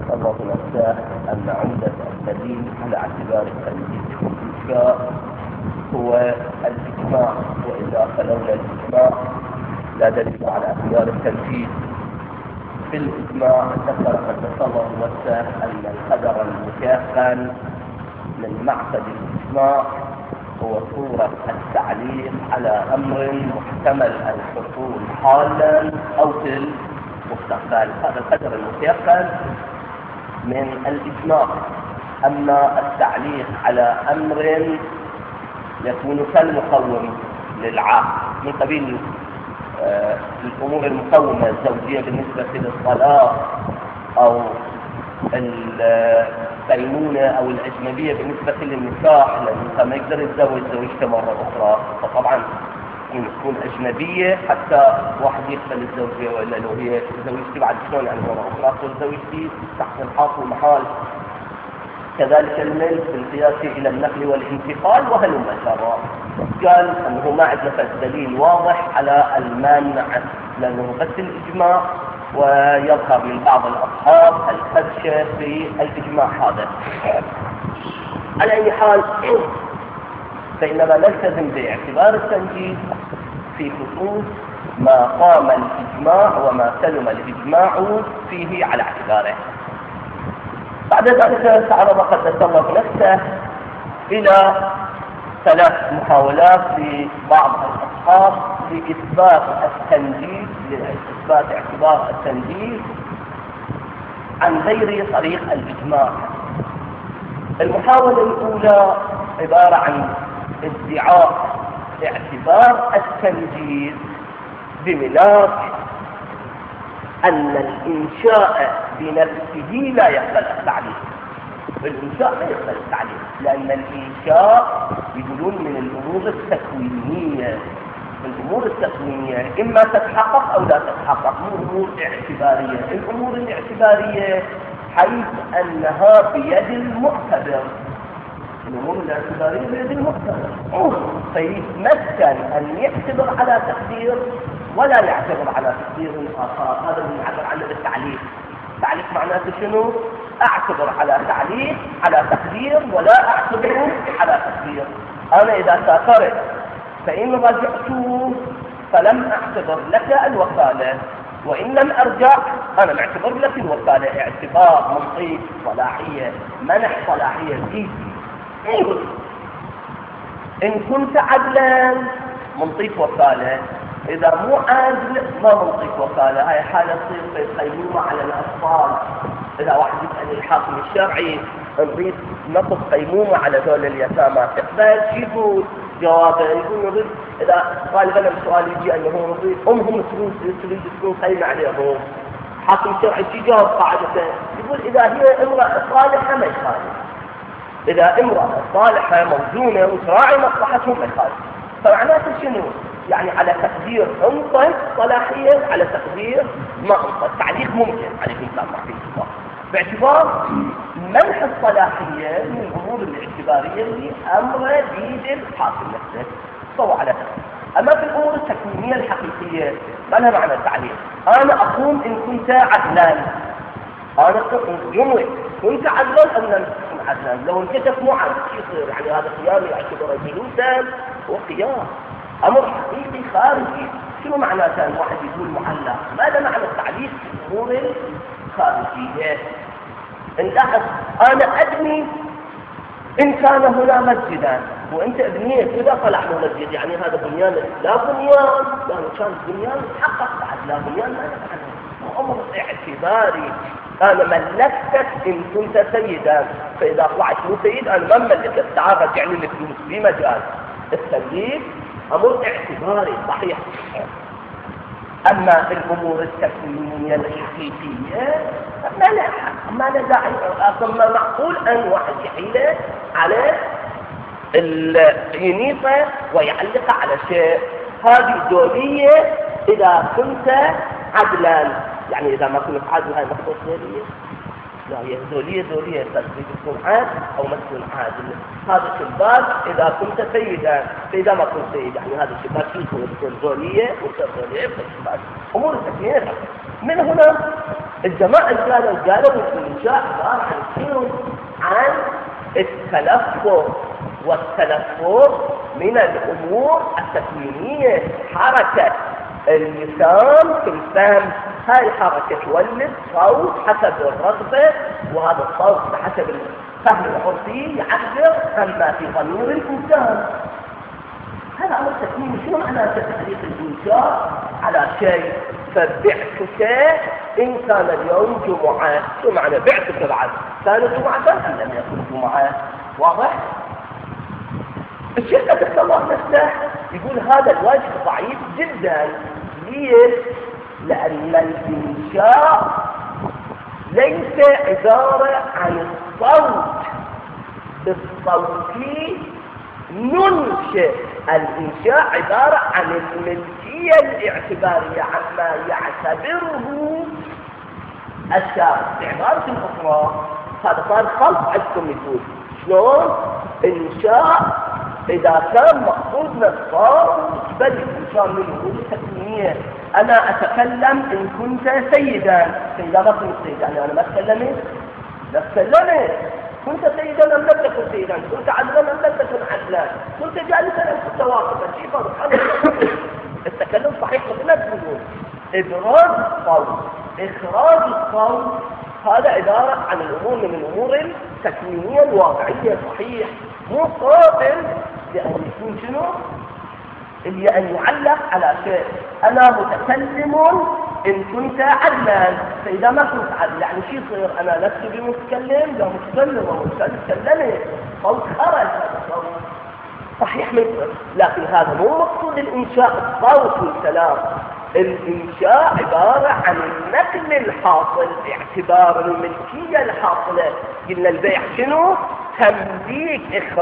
الله نفسه أن عمدة الدليل على اعتبار التنجيز في الإنشاء هو الإجماع، وإذا فلولا الإجماع لا دليل على اعتبار التنجيز. في الإجماع ذكر قدس الله نفسه أن القدر المتيقن من مقصد الإجماع هو صورة التعليق على أمر محتمل الحصول حالا أو في المستقبل. هذا القدر المتيقن من الإجماع. أما التعليق على أمر يكون كالمقوم للعقد من قبيل الأمور المقومة الزوجية بالنسبة للطلاق أو البينونة أو الأجنبية بالنسبة للنكاح، لأنه ما يقدر يتزوج زوجته مرة أخرى، فطبعا تكون أجنبية حتى واحد يقبل الزوجية، وإلا لو هي زوجتي بعد شلون يعني مرة أخرى تقول زوجتي تحت الحاط والمحال. كذلك الميل بالقياس إلى النقل والانتقال وهلم جرا. قال أنه ما عندنا دليل واضح على المانع، لأنه بس الإجماع، ويظهر من بعض الأصحاب الخدشة في الإجماع هذا. على أي حال فإنما نلتزم باعتبار التنجيز في خصوص ما قام الإجماع وما سلم الإجماع فيه على اعتباره. بعد ذلك تعرض قدس الله نفسه إلى 3 محاولات لبعض الأصحاب لإثبات التنجيز، لإثبات اعتبار التنجيز عن غير طريق الإجماع. المحاولة الأولى عبارة عن ادعاء اعتبار التنجيز بملاك أن الإنشاء بنفسه لا يقبل التعليق. الإنشاء لا يقبل التعليق، لأن الإنشاء يقولون من الأمور التكوينية. الأمور التكوينية إما تتحقق أو لا تتحقق، مو أمور اعتبارية. الأمور الاعتبارية حيث أنها بيد المعتبر، الأمور الاعتبارية بيد المعتبر، فيتمكن أن يعتبر على تقدير ولا يعتبر على تقدير آخر. هذا اللي نعبر عنه بالتعليق. التعليق معناته شنو؟ أعتبر على تعليق على تقدير ولا أعتبر على تقدير. أنا إذا سافرت فإن رجعت فلم أعتبر لك الوكالة، وإن لم أرجع أنا معتبر لك الوكالة. اعتبار منطيق صلاحية، منح صلاحية فيه. إن كنت عدلا منطيق وكالة، إذا مو عادل ما منطيق وكالة. هاي حالة تصير في قيمومة على الأطفال. إذا واحد يسأل الحاكم الشرعي نريد نطلب قيمومة على ذول اليتامى، تقبل شو جوابه؟ يقول نريد، إذا غالبا السؤال يجي أنه نريد أمهم تريد تكون قيمة عليهم. الحاكم الشرعي شو جواب قاعدته؟ يقول إذا هي امرأة صالحة ما يخالف، إذا امرأة صالحة موزونة وتراعي مصلحتهم ما يخالف. فمعناته شنو؟ يعني على تقدير انطق صلاحية، على تقدير ما انطق تعليق ممكن عليكم السلام ورحمة الله، باعتبار منح الصلاحية من الأمور الاعتبارية اللي أمر بيد الحاكم نفسه فهو على تقدير. أما في الأمور التكوينية الحقيقية ما لها معنى التعليق. أنا أقوم إن كنت عدلا، أنا يموت كنت عدلا أم لم تكن عدلا. لو انكتف مو عدل شو يصير؟ يعني هذا قيام يعتبر جلوسا وقيام أمر حقيقي خارجي. شنو معناته أن واحد يقول معلق؟ ماذا معنى التعليق في الأمور الخارجية؟ نلاحظ أنا أبني إن كان هنا مسجدا وأنت ابنيت إذا طلع له مسجد، يعني هذا بنيان لا بنيان، لأنه كان بنيان حقق بعد لا بنيان ما نفعله. أمر اعتباري. أنا ملكتك إن كنت سيدا، فإذا طلعت مو سيد أنا ما ملكت، تعال رجع لي الفلوس. في مجال التمليك أمر اعتباري صحيح. أما الأمور التكوينية الحقيقية ما لا داعي. أصلا معقول أن واحد يحيله على اليونيفة ويعلق على شيء. هذه دولية إذا كنت عدلا، يعني إذا ما كنت عدلا هاي مخصوص دولية. لا، هي دولية تكون عادل أو ما تكون عادل. هذا الشباك إذا كنت سيدا، فإذا ما كنت سيد يعني هذا الشباك يكون دولية وتدولية في الشباك. أمور التكوينية من هنا الجماعة قالوا الإنشاء عبارة عن شنو؟ عن التلفظ، والتلفظ من الأمور التكوينية، حركة اللسان في الفهم، هاي الحركة تولد صوت حسب الرغبة، وهذا الصوت بحسب الفهم العرفي يعبر عما في ضمير الإنسان. هذا أمر تكويني. شنو معنى تعليق الإنشاء على شيء؟ فبعتك إن كان اليوم جمعة، شو معنى بعتك بعد؟ كان جمعة أم لم يكن جمعة؟ واضح؟ الشيخ قدس الله نفسه يقول هذا الواجب ضعيف جدا. ليش؟ لأن الإنشاء ليس عبارة عن الصوت بالصوت ننشئ، الإنشاء عبارة عن الملكية الاعتبارية عما يعتبره الشارع. بعبارة أخرى هذا صار خلط عندكم يقول شلون؟ إنشاء إذا كان مقصود من الصوت بل الإنشاء من الأمور التكوينية. أنا أتكلم إن كنت سيدا، سيدا ما كنت سيدا، يعني أنا ما تكلمت؟ لا تكلمت. كنت سيدا أم لم تكن سيدا؟ كنت عدلا أم لم تكن عدلا؟ كنت جالسا أم كنت واقفا؟ شيء فرق. التكلم صحيح مثل ما تقولون. إبراز الصوت، إخراج الصوت، هذا عبارة عن الأمور من الأمور التكوينية الواقعية. صحيح، مو قابل لأن يكون شنو؟ اللي أن يعلق على شيء. أنا متكلم إن كنت عدلا، فإذا ما كنت عدلا يعني شو يصير؟ أنا لست بمتكلم، لا متكلم ومتكلم تكلمت، صوت خرج، هذا صوت صحيح مثل. لكن هذا مو مقصود الإنشاء الصوت والكلام. الإنشاء عبارة عن النقل الحاصل باعتبار الملكية الحاصلة. قلنا البيع شنو؟ تمليك،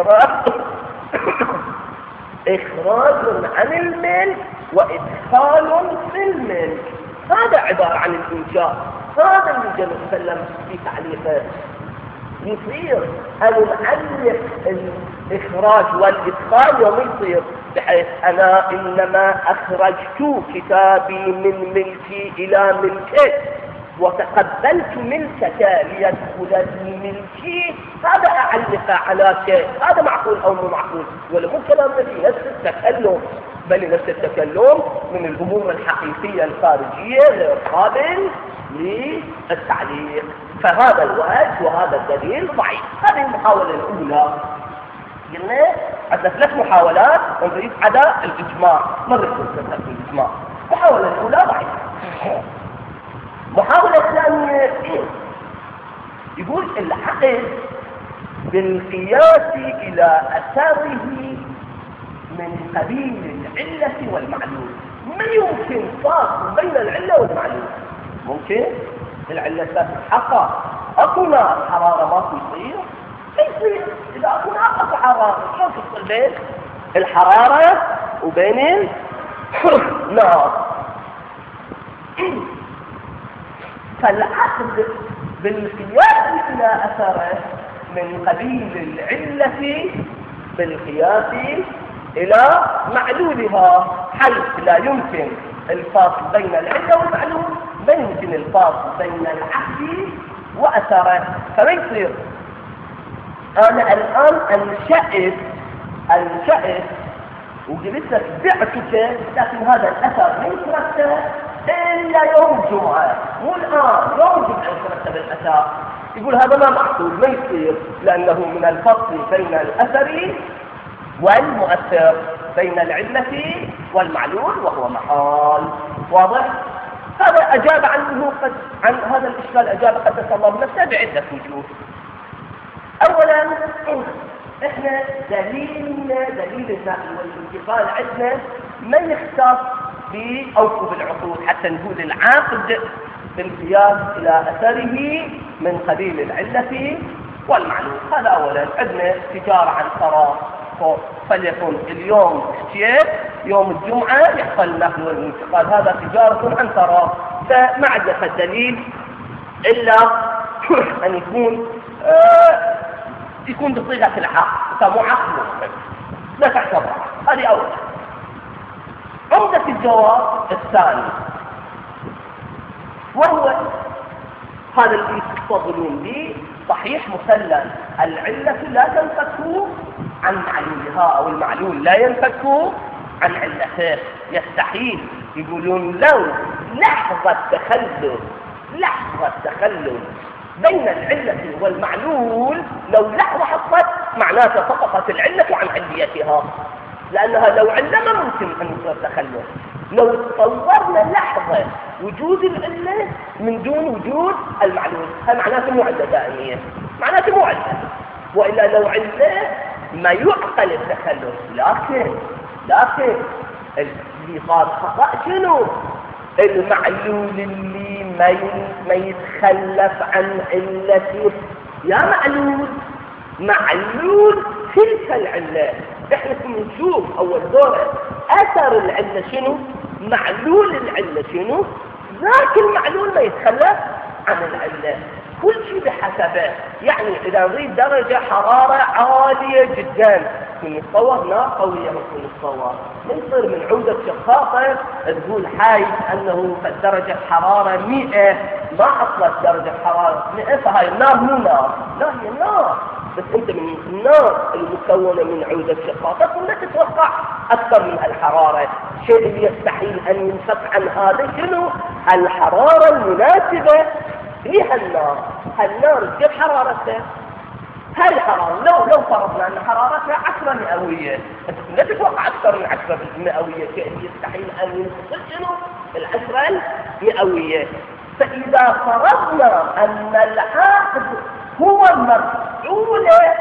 إخراج عن الملك وإدخال في الملك. هذا عبارة عن الإنشاء. هذا اللي جل وسلم في تعليقه. يصير أن نعلق الإخراج والإدخال يوم يصير، بحيث أنا إنما أخرجت كتابي من ملكي إلى ملكك وتقبلت ملكك ليدخل في ملكي، هذا أعلق على شيء. هذا معقول أو مو معقول؟ ولا مو كلام في نفس التكلم، بل نفس التكلم من الأمور الحقيقية الخارجية غير قابل للتعليق. فهذا الوجه وهذا الدليل ضعيف. هذه المحاولة الأولى. قلنا عندنا 3 محاولات ونريد عدا الإجماع، ما نريد نذهب في الإجماع. المحاولة الأولى ضعيفة. المحاولة الثانية يقول العقل بالقياس إلى أثاره من قبيل العلة والمعلول. ما يمكن فاصل بين العلة والمعلول. ممكن العلة تتحقق، أكو نار حرارة ما تصير، يصير إذا أكو نار أكو حرارة. شلون تفصل بين الحرارة وبين النار؟ فالعقل بالقياس إلى أثره من قبيل العلة بالقياس إلى معلولها، حيث لا يمكن الفاصل بين العلة والمعلول، ما يمكن الفاصل بين العقل وأثره. فما يصير أنا الآن أنشأت وجبت لك بعتك، لكن هذا الأثر ما يترتب إلا يوم الجمعة، مو الآن يوم الجمعة يترتب الأثر. يقول هذا ما محصول، ما يصير، لأنه من الفصل بين الأثر والمؤثر، بين العلة والمعلول، وهو محال. واضح؟ هذا أجاب عنه عن هذا الإشكال أجاب قدس الله نفسه بعدة وجوه. أولا إحنا دليل النقل والانتقال عندنا ما يختص بأوقف العقود، حتى نقول العاقد بالقياس إلى أثره من قبيل العلة والمعلول. هذا أولا. عندنا تجارة عن قرار، فليكن اليوم اشتريت، يوم الجمعة يحصل النقل والانتقال، هذا تجارة عن قرار. فما عندنا دليل إلا أن يكون بصيغة العقد، فمو عقد لا تعتبر. هذه أول. عمدة الجواب الثاني، وهو هذا اللي تفضلون به صحيح مسلم. العلة لا تنفك عن معلولها، أو المعلول لا ينفك عن علته. يستحيل. يقولون لو لحظة تخلل بين العلة والمعلول، لو لحظة حصلت معناته سقطت العلة عن عليتها، لأنها لو علة ما ممكن أن يصير تخلل. لو تصورنا لحظة وجود العلة من دون وجود المعلول، هذا معناته مو علة دائمية، معناته مو علة. وإلا لو علة ما يعقل التخلل. لكن اللي صار خطأ شنو؟ المعلول اللي ما يتخلف عن علته. يا معلول تلك العلة. احنا نشوف اول دورة اثر العلة شنو، معلول العلة شنو، ذاك المعلول ما يتخلف عن العلة. كل شيء بحسبه. يعني اذا نريد درجة حرارة عالية جدا نتصور نار قوية، ممكن نتصور ما يصير من عودة شخاصة تقول حايز انه درجة حرارة 100 ما حصلت درجة حرارة 100، فهاي النار مو نار، لا هي نار، بس انت من النار المكونة من عودة شخاصة لا تتوقع اكثر من الحرارة. الشيء اللي يستحيل ان ينفك عن هذا شنو؟ الحرارة المناسبة لهالنار. هالنار كيف حرارتها؟ هاي الحرارة لو فرضنا ان حرارتها 10 مئوية، انت لا تتوقع اكثر من 10 مئوية، شيء يستحيل ان ينفصل شنو؟ 10 مئوية. فاذا فرضنا ان العقد هو مفعولة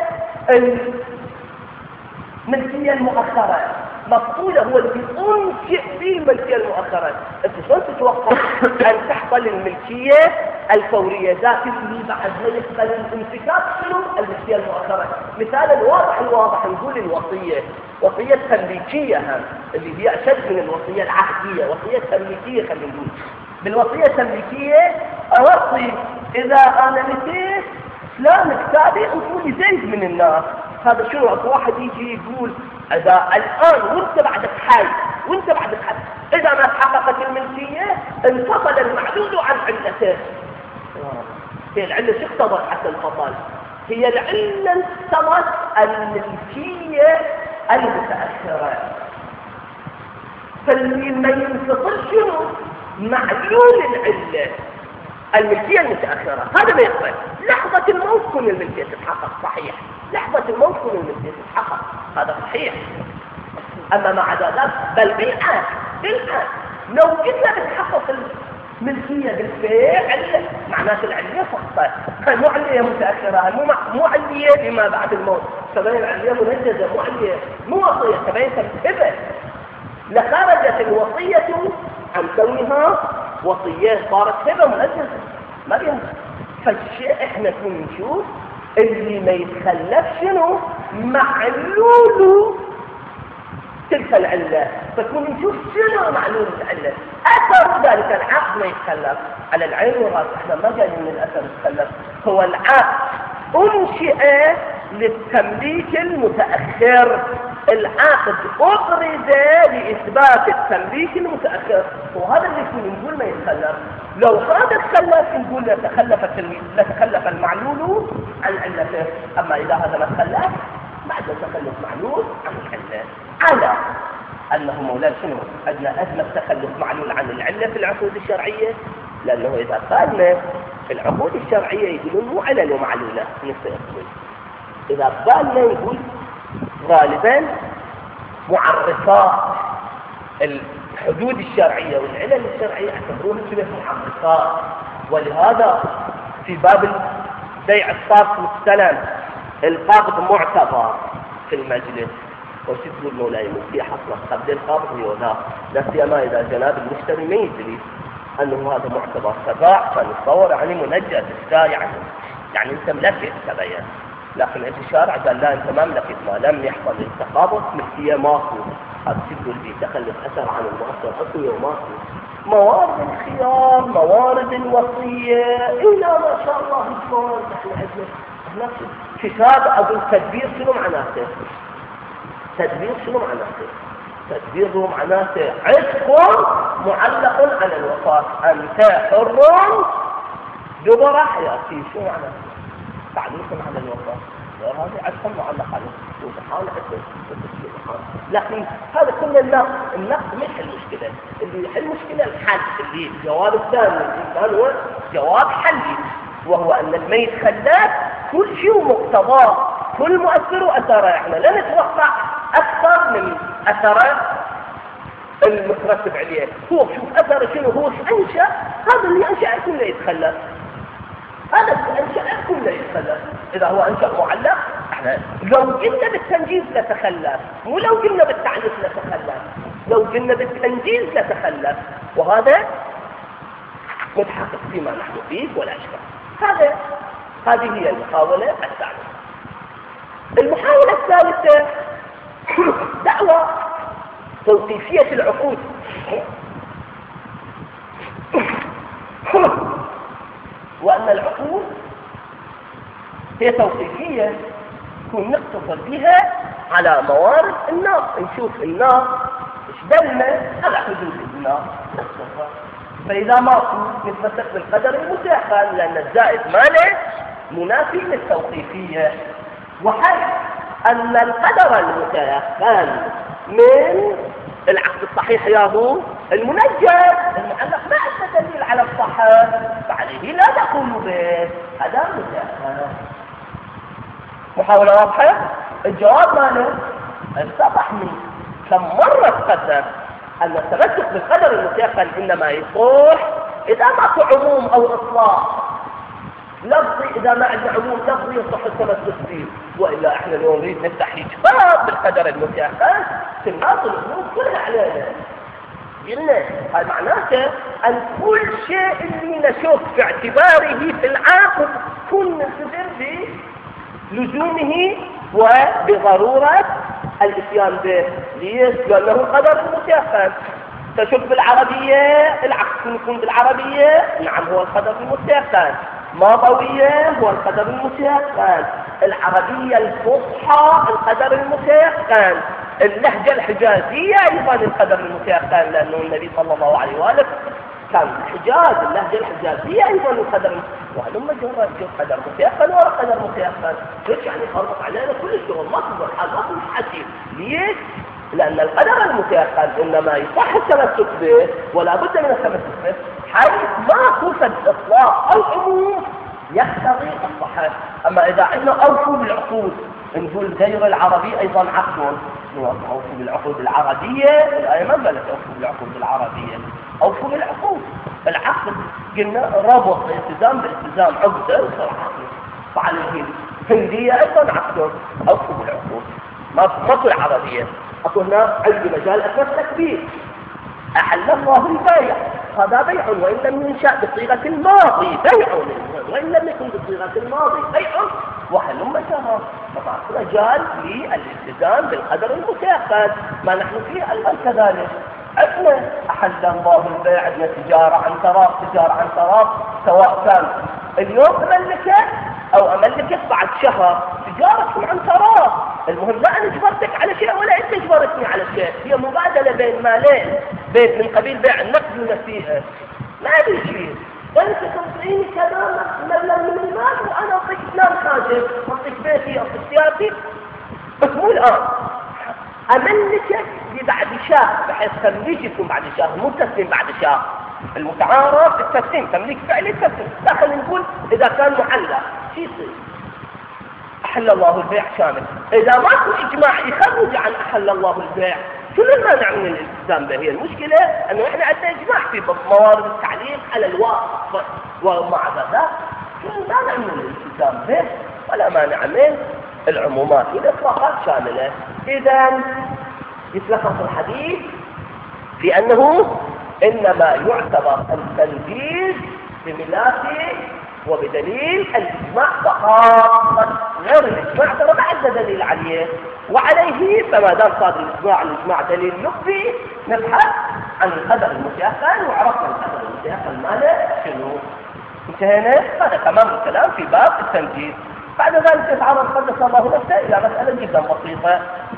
الملكية المؤخرة، مفعولة هو اللي انشئ فيه الملكية المؤخرة، انت شلون تتوقع ان تحصل الملكية الفورية؟ ذاك اللي بعد ما يحصل الانفكاك شنو؟ الملكية المؤخرة. مثال الواضح نقول الوصية، وصية تمليكية اللي هي اشد من الوصية العهدية، وصية تمليكية. خلينا نقول بالوصية التمليكية اوصي اذا انا متيت فلان كتابي وتقولي زيد من الناس. هذا شنو؟ اكو واحد يجي يقول اذا الان وانت بعدك حي اذا ما تحققت الملكيه انفصل المعلول عن علته. هي العله شو اقتضت حتى انفصل؟ هي العله اقتضت الملكيه المتاخره. فاللي ما ينفصل شنو؟ معلول العله الملكية المتأخرة. هذا ما يقبل. لحظة الموت كل الملكية تتحقق، صحيح. لحظة الموت كل الملكية تتحقق، هذا صحيح. أما مع ذلك بل بالعكس لو كنا بتحقق الملكية بالفعل معناته العلية سقطت. مو علية متأخرة، مو علية فيما بعد الموت، تبين العلية منجزة، مو علية، مو وصية، تبين تنتبه. لخرجت الوصية عن كونها وصية، صارت هبة منجزة ما بيها. فالشيء احنا كنا نشوف اللي ما يتخلف شنو؟ معلول تلك العلة. فكنا نشوف شنو معلول العلة. اثر ذلك العقد ما يتخلف. على العين والراس احنا ما قايلين ان الاثر يتخلف. هو العقد انشئ للتمليك المتأخر، العقد أفرد لإثبات التمليك المتأخر، وهذا اللي كنا نقول ما يتخلف. لو هذا تخلف نقول لا تخلف المعلول عن علته. أما إذا هذا ما تخلف بعد تخلف معلول عن العلة، على أنه مولانا شنو؟ أدنى تخلف معلول عن العلة في العقود الشرعية، لأنه إذا قالنا في العقود الشرعية يقولون مو علل ومعلولة نصير. إذا قالنا يقول غالبا معرفات الحدود الشرعية والعلل الشرعية اعتبروها شبه معرفات. ولهذا في باب بيع الصرف والسلم القابض معتبر في المجلس. وش تقول مولاي في حصلت قبل القابض ولا لا سيما إذا جناب المشتري ما يدري أنه هذا معتبر تباع، فنتصور يعني منجز يعني أنت ملكت تبين. لكن انت الشارع قال لا انت ما ملكت ما لم يحصل التقابض ملكيه ماكو. هذا تقول لي تخلف اثر عن المؤثر اقوى وماكو. موارد الخيار، موارد الوصيه، الى ما شاء الله يكون احنا عندنا كتاب اقول تدبير شنو معناته؟ تدبير معناته عتق معلق على الوفاه. انت حر دبر حياتي. شو معنى تعليق على الوضع؟ هذه عشان معلق على سبحان لكن هذا كل النقد مش المشكلة. اللي يحل المشكلة الحل، اللي الجواب الثاني الإنسان هو جواب حلي، وهو أن الميت خلاف كل شيء مقتضاه، كل مؤثر وأثره. احنا لا نتوقع أكثر من أثره المترتب عليه. هو شوف أثره شنو، هو أنشأ، هذا اللي أنشأ كله يتخلف، هذا أنشأ كله يتخلف. إذا هو أنشأ معلق، احنا لو قلنا بالتنجيز لتخلف، مو لو قلنا بالتعليق لتخلف، لو قلنا بالتنجيز لتخلف، وهذا متحقق فيما نحن فيه ولا أشبه. هذه هي المحاولة الثالثة. المحاولة الثالثة دعوة توقيفية العقود. وأن العقود هي توقيفية تكون نقتصر بها على موارد النار. نشوف النار ايش دلنا على حدود النار نقتصر. فإذا ماكو نتمسك بالقدر المتيقن، لأن الزائد ماله منافي للتوقيفية. وحيث أن القدر المتيقن من العقد الصحيح ياهو المنجز المعلق ما عنده دليل على الصحة، فعليه لا نقول به هذا متيقن. محاولة واضحة؟ الجواب ماله اتضح من كم مرة تقدم أن التمسك بالقدر المتيقن إنما يصح إذا ماكو عموم أو إطلاق لفظي. إذا ما عندنا عموم لفظي يصح التمسك به، وإلا إحنا اليوم نريد نفتح باب بالقدر المتيقن تناط الأمور كلها علينا. قلنا هذا معناته أن كل شيء اللي نشوف في اعتباره في العاقل كن نعتبر بلزومه وبضرورة الاتيان به. ليش؟ لأنه القدر المتيقن. تشوف بالعربية العقد يكون بالعربية، نعم هو القدر المتيقن. ماضوية هو القدر المتيقن. العربية الفصحى القدر المتيقن. اللهجة الحجازية أيضا القدر المتيقن، لأنه النبي صلى الله عليه وآله كان الحجاز، اللهجة الحجازية أيضا القدر. وهلما جرى قدر متيقن ورا قدر متيقن. ليش يعني خلط علينا كل الشغل؟ ما تقدر حال ما تقدر حكي. ليش؟ لأن القدر المتيقن إنما يصح التمسك به ولا بد من التمسك به حيث ما توجد إطلاق أو عموم يقتضي الصحة. أما إذا عندنا أوفوا بالعقود، نقول غير العربي أيضا عقد، أوفوا بالعقود العربية. الآية ما قالت أوفوا بالعقود العربية، أوفوا بالعقود. العقد قلنا ربط الالتزام بالالتزام، عقده وصراحة فعليه هندية أيضا عقد. أوفوا بالعقود ما كل عربية. أقول هنا عندي مجال أكبر تكبير. أحل الله البيع، هذا بيع وإن لم ينشأ بصيغة الماضي، بيع وإن لم يكن بصيغة الماضي بيع. وحلم جرى، فبعض مجال للالتزام بالقدر المتيقن. ما نحن فيه أيضا كذلك. عندنا أحل الله البيع، عندنا تجارة عن تراض، تجارة عن تراض، سواء كان اليوم أملكه أو أملكك بعد شهر، تجارة عن تراض. المهم لا أنا اجبرتك على شيء ولا أنت اجبرتني على شيء، هي مبادلة بين مالين، بين من قبيل بيع النقد والنسيئة. ما في شيء، أنت تعطيني كذا مبلغ من المال وأنا أعطيك فلان حاجة، أعطيك بيتي أعطيك سيارتي، بس مو الآن. أملكك بعد شهر، بحيث تمليك يكون بعد شهر، مو تسليم بعد شهر. المتعارف التسليم، تمليك فعلي تسليم. داخل نقول إذا كان معلق شو يصير؟ أحل الله البيع شامل. إذا ماكو إجماع يخرج عن أحل الله البيع، شنو المانع من الالتزام به؟ هي المشكلة أنه إحنا عندنا إجماع في موارد التعليق على الواقف، ومع ذلك شنو المانع من الالتزام به؟ ولا مانع من العمومات والإطلاقات شاملة. إذا يتلخص الحديث في أنه إنما يعتبر التنفيذ بملاكه وبدليل الإجماع فقط، غير الإجماع ترى ما عندنا دليل عليه، وعليه فما دام صادر الإجماع دليل لفظي نبحث عن القدر المتيقن، وعرفنا القدر المتيقن ماله شنو. انتهينا. هذا تمام الكلام في باب التنفيذ. بعد ذلك يتعرض قدس الله نفسه إلى مسألة جدا بسيطة،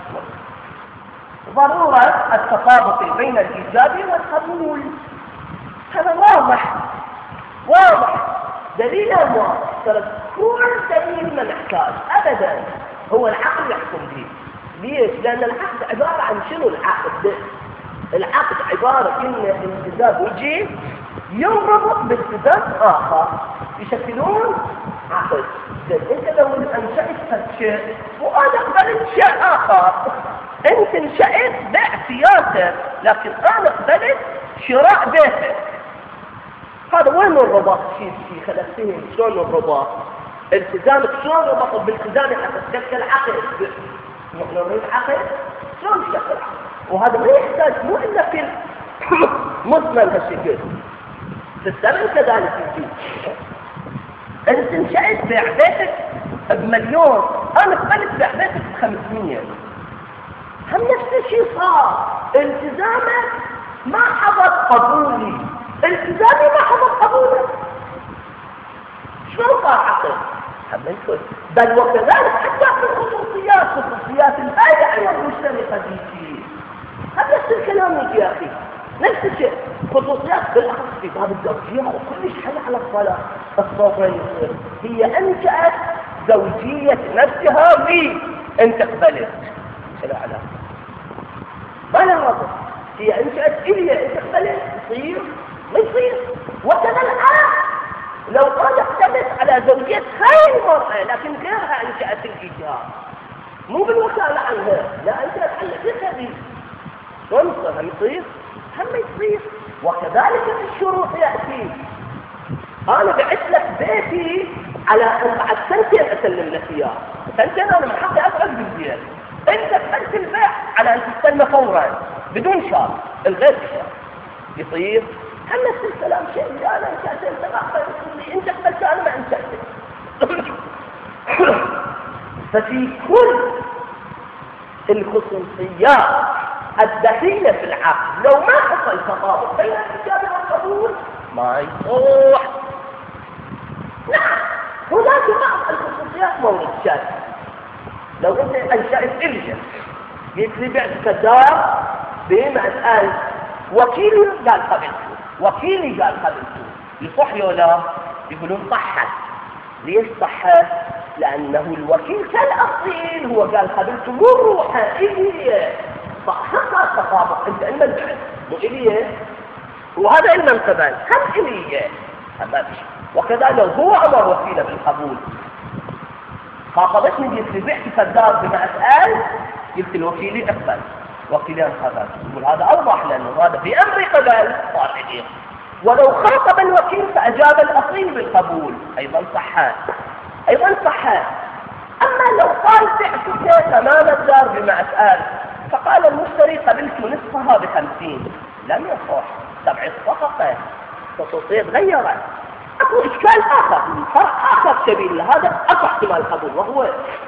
ضرورة التطابق بين الإيجاب والقبول. هذا واضح. دليل الموافق ترى كل دليل ما نحتاج ابدا، هو العقل يحكم به. ليش؟ لان العقد عباره عن شنو؟ العقد عباره ان التزام يجي ينربط بالتزام اخر يشكلون عقد. انت لو انشأت شيء وانا قبلت شيء اخر، انت انشأت بيع سياسه لكن انا قبلت شراء بيتك، هذا وين الرباط؟ شيء خلفتين شلون الرباط؟ التزامك شلون ربط بالتزامي حتى تشكل عقد؟ نحن نريد عقد شلون تشكل عقد؟ وهذا ما يحتاج مو الا في مضمن هالشكل، في الثمن كذلك يجي. انت انشأت بيع بيتك ب1,000,000، انا قبلت بيع بيتك ب500، هم نفس الشيء صار. التزامك ما حضر قبولي، التزامي ما حضر قبولك، شلون صار عقد؟ بل وكذلك حتى في خصوصيات البائع والمشتري قد يجي، هذا نفس الكلام يجي يا اخي، نفس الشيء. خصوصيات بالاخص في باب الزوجيه هذا كلش حل على الصوتين. هي انشأت زوجيه نفسها في انت قبلت لا علاقه ما لها رابط، هي انشأت الي انت قبلت يصير ما يصير. وكذا الان لو انا اعتمدت على زوجيه هاي المرأة لكن غيرها انشأت الايجار مو بالوكالة عنها، لا انشأت على غيرها دي، شلون يصير؟ هم يصير؟ هم يصير. وكذلك في الشروط يأتي، انا بعت لك بيتي على ان بعد سنتين اسلم لك اياه، سنتين انا من حقي اقعد بالبيت، انت قبلت البيع على ان تستلمه فورا بدون شرط، الغير شرط يصير. هم نفس الكلام شيء اللي انا انشأت انت ما قبلت، انت قبلت انا ما انشأت. ففي كل الخصوصيات الدخيلة في العقد لو ما حصل تطابق بين الإجابة والقبول ما يصح. نعم هناك بعض الخصوصيات مورد شاذ. لو انت انشأت إلجا قلت لي بعتك الدار بمسألة وكيلي قال قبلته، وكيلي قال قبلته، يصح ولا؟ يقولون صحت. ليش صحت؟ لأنه الوكيل كالأصيل هو قال قبلته مو روحه إليه، فحصل تطابق. انت إما البعث مو إليه وهذا إما انقبال هم إليه أمامش. وكذا لو هو أمر وكيله بالقبول خاطبتني قلت لي بعت الدار بما أسأل، قلت الوكيلي اقبل، وكيلي انقبل، يقول هذا أوضح لأنه هذا في أمر قبل صار حديث. ولو خاطب الوكيل فأجاب الأصيل بالقبول أيضا صحات، أيضا صحات. أما لو قال بعتك تمام الدار بما أسأل فقال المشتري قبلت نصفها ب50، لم يصح، تبع الصفقة خصوصية تغيرت. أكو إشكال آخر، فرق آخر سبيل هذا أكو احتمال قبول، وهو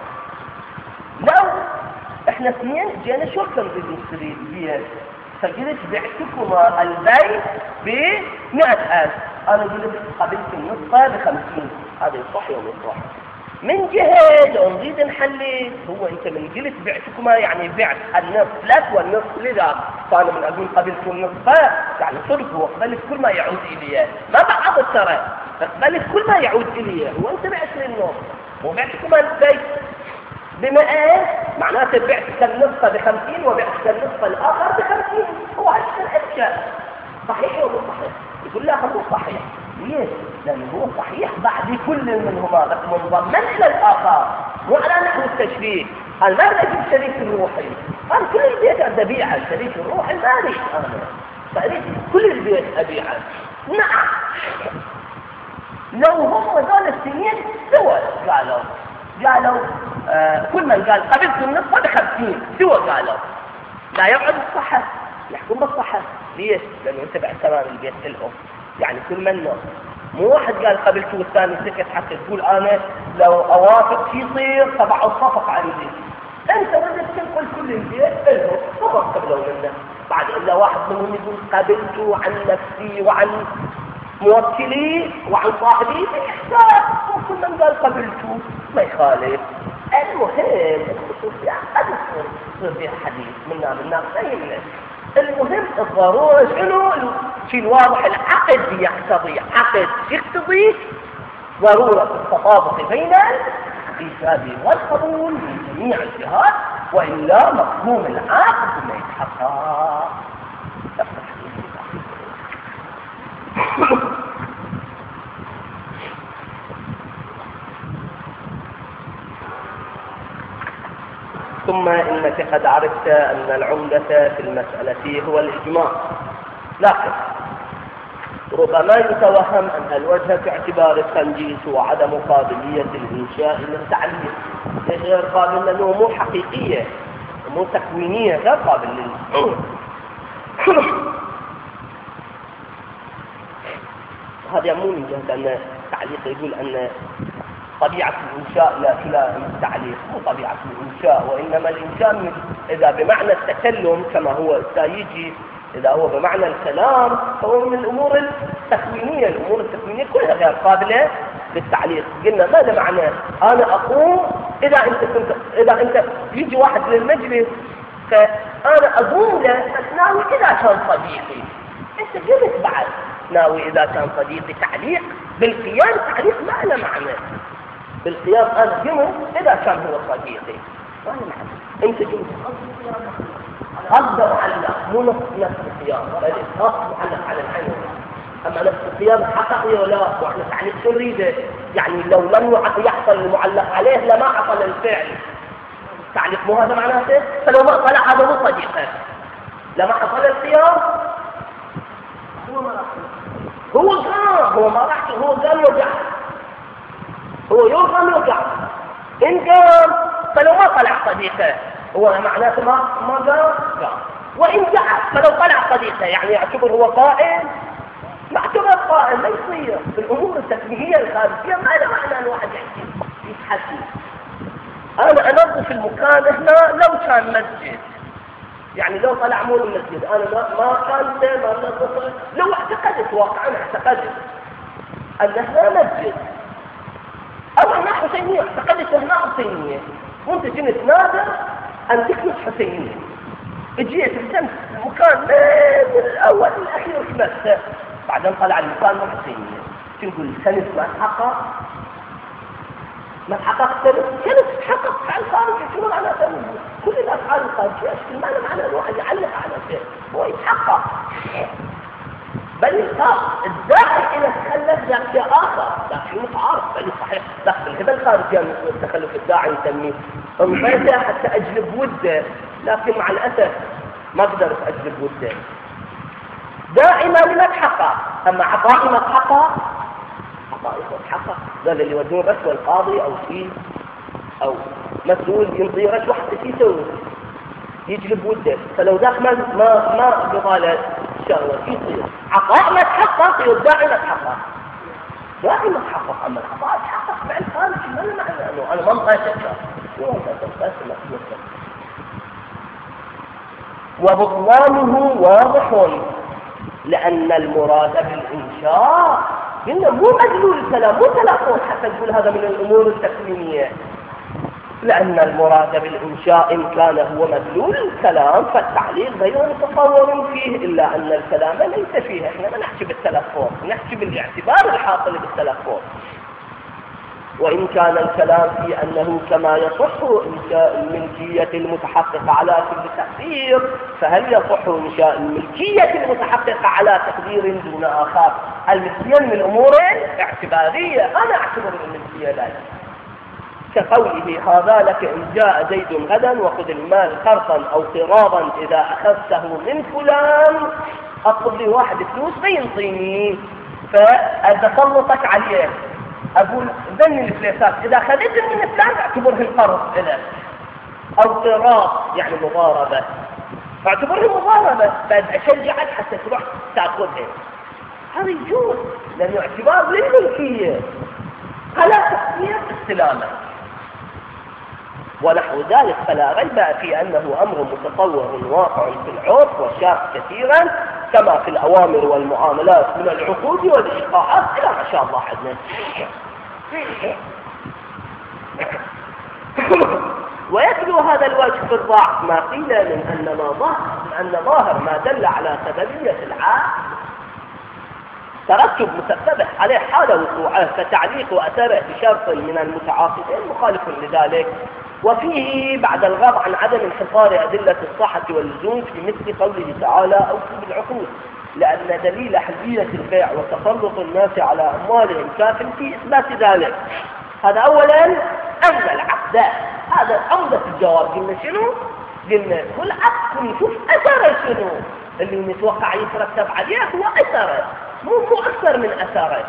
لو إحنا اثنين جينا شركة نريد نشتري بيت، فقلت بعتكما البيت ب100,000، أنا قلت قبلت النصفة ب50، هذا يصح ولا يصح؟ من جهة لو نريد نحلل هو انت من قلت بعتكما يعني بعت النصف لك والنصف لذاك، فانا من اقول قبلت النصف يعني صرف هو قبلت كل ما يعود الي، ما بعض ترى قبلت كل ما يعود الي، وانت بعت لي النصف وبعتكما البيت ب100، معناته بعتك النصف ب50 وبعتك النصف الاخر ب50، هو هالشيء الاشياء صحيح ولا صحيح؟ يقول لا هو صحيح. ليش؟ لأنه هو صحيح بعد كل منهما بس منضمن إلى الآخر، مو على نحو التشريك. أنا ما أجيب شريك الروحي، أنا كل البيت أبيعه، الشريك الروحي ما أريد أنا، فأريد كل البيت أبيعه. نعم لو هم ذول السنين سوى قالوا كل من قال قبلت النصف ب50 سوى قالوا لا يقعد الصحة، يحكم بالصحة. ليش؟ لأنه أنت بعد تمام البيت الأم، يعني كل منه مو واحد قال قبلته والثاني سكت حتى تقول انا لو اوافق يصير تبع الصفقه عندي. انت بدك تنقل كل البيت لهم فقط قبلوا منه، بعد الا واحد منهم يقول قبلته عن نفسي وعن موكلي وعن صاحبي باحساس، وكل من قال قبلته ما يخالف. المهم الخصوصيات قد تصير فيها حديث منا غير المهم الضرورة شنو؟ في الواضح العقد يقتضي، عقد يقتضي ضرورة التطابق بين الإيجاب والقبول من جميع الجهات، وإلا مفهوم العقد ما يتحقق. ثم إنك قد عرفت أن العمدة في المسألة هو الإجماع، لكن ربما يتوهم أن الوجه في اعتبار التنجيس وعدم قابلية الإنشاء للتعليق، غير قابل لأنه مو حقيقية مو تكوينية، غير قابل هذا مو من جهة أن التعليق يقول أن طبيعة الإنشاء لا تلائم التعليق، مو طبيعة الإنشاء، وإنما الإنشاء إذا بمعنى التكلم كما هو سيجي، إذا هو بمعنى الكلام فهو من الأمور التكوينية. الأمور التكوينية كلها غير قابلة للتعليق. قلنا ماذا معنى أنا أقوم؟ إذا أنت يجي واحد للمجلس فأنا أقوم له ناوي إذا كان صديقي، أنت قلت بعد ناوي إذا كان صديقي تعليق بالقيام، تعليق ما له معنى بالقيام. أنا قمت إذا كان هو صديقي ما له معنى. أنت قمت قدر معلق مو نفس القيام، بل معلق على العين. أما نفس القيام حقيقي ولا وإحنا تعليق شو نريده؟ يعني لو لم يحصل المعلق عليه لما حصل الفعل. تعليق مو هذا معناته؟ فلو ما طلع هذا مو صديقه لما حصل القيام هو ما راح هو قال وقع، هو يرغم وقع. إن قام فلو ما طلع صديقه هو معناته ما قام. وإن قعد فلو طلع صديقه يعني يعتبر هو قائم، يعتبر قائم. ما يصير بالأمور التكوينية الخارجية ما له معنى الواحد يتحدث. أنا أنظف المكان هنا لو كان مسجد، يعني لو طلع مول المسجد أنا ما كان ما نظفه، لو اعتقدت واقعا اعتقدت أن هنا مسجد أو هنا حسينية، اعتقدت هنا حسينية، وانت كنت نادر أن تكنس حسينية، اجيت رسمت المكان من الأول للأخير كنسته، بعدين طلع المكان مو حسينية. شو نقول كنس ما تحقق؟ ما تحققت كنس تحقق فعل خارجي. شنو معنى كل الأفعال الخارجية أشكال ما له معنى الواحد يعلق على شيء هو يتحقق، بل الداعي إلى التخلف ذاك شيء آخر، ذاك شيء متعارف. بل صحيح داخل الهبة الخارجية من التخلف الداعي يسميه انبيته حتى أجلب وده، لكن مع الأسف ما قدرت أجلب وده. دائما لما تحقق، أما عطائي ما تحقق، عطائي ما تحقق. هذا اللي يودون رشوة القاضي أو شيء أو مسؤول ينطي رشوة حتى شيء يسوي يجلب وده، فلو ذاك ما قضى شهوة يصير عطاء ما تحقق، يدعي ما تحقق، داعي ما تحقق. أما العطاء تحقق مع الخارج ما له معنى أنه أنا ما أبغى أشكر وبطلانه واضح، لأن المراد بالإنشاء قلنا مو مدلول الكلام، مو تلقون حتى تقول هذا من الأمور التكوينية، لأن المراد بالإنشاء إن كان هو مدلول الكلام فالتعليق غير متصور فيه، إلا أن الكلام ليس فيه. إحنا ما نحكي بالتلفظ، نحكي بالاعتبار الحاصل بالتلفظ. وإن كان الكلام في أنه كما يصح إنشاء الملكية المتحققة على كل تقدير، فهل يصح إنشاء الملكية المتحققة على تقدير دون آخر؟ الملكية من الأمور الاعتبارية، أنا أعتبر الملكية ذلك، كقوله هذا لك إن جاء زيد غدا وخذ المال قرضا أو قراضا إذا أخذته من فلان، أطلب لي واحد فلوس بينطيني، فأتسلطك عليه أقول ذني الفلوسات إذا أخذت من فلان أعتبره القرض إليه، أو قراض يعني مضاربة أعتبره مضاربة، فأشجعك حتى تروح تأخذها. هذا يجوز لأنه اعتبار للملكية على تقدير استلامه ونحو ذلك. فلا ريب في أنه أمر متطور واقع في العرف وشاق كثيرا، كما في الأوامر والمعاملات من العقود والإيقاعات إلى ما شاء الله حدنا. ويتلو هذا الوجه في الضعف ما قيل من أن ظاهر ما دل على سببية العقد ترتب مسببه عليه حال وقوعه فتعليق أثره بشرط من المتعاقدين مخالف لذلك. وفيه بعد الغرض عن عدم انحصار أدلة الصحة واللزوم في مثل قوله تعالى أوفوا بالعقود، لأن دليل حلية البيع وتسلط الناس على أموالهم كاف في إثبات ذلك. هذا أولا أن العقد، هذا عمدة الجواب. قلنا شنو؟ قلنا كل عقد نشوف أثره شنو اللي نتوقع يترتب عليه، هو أثره مو أكثر من أثره.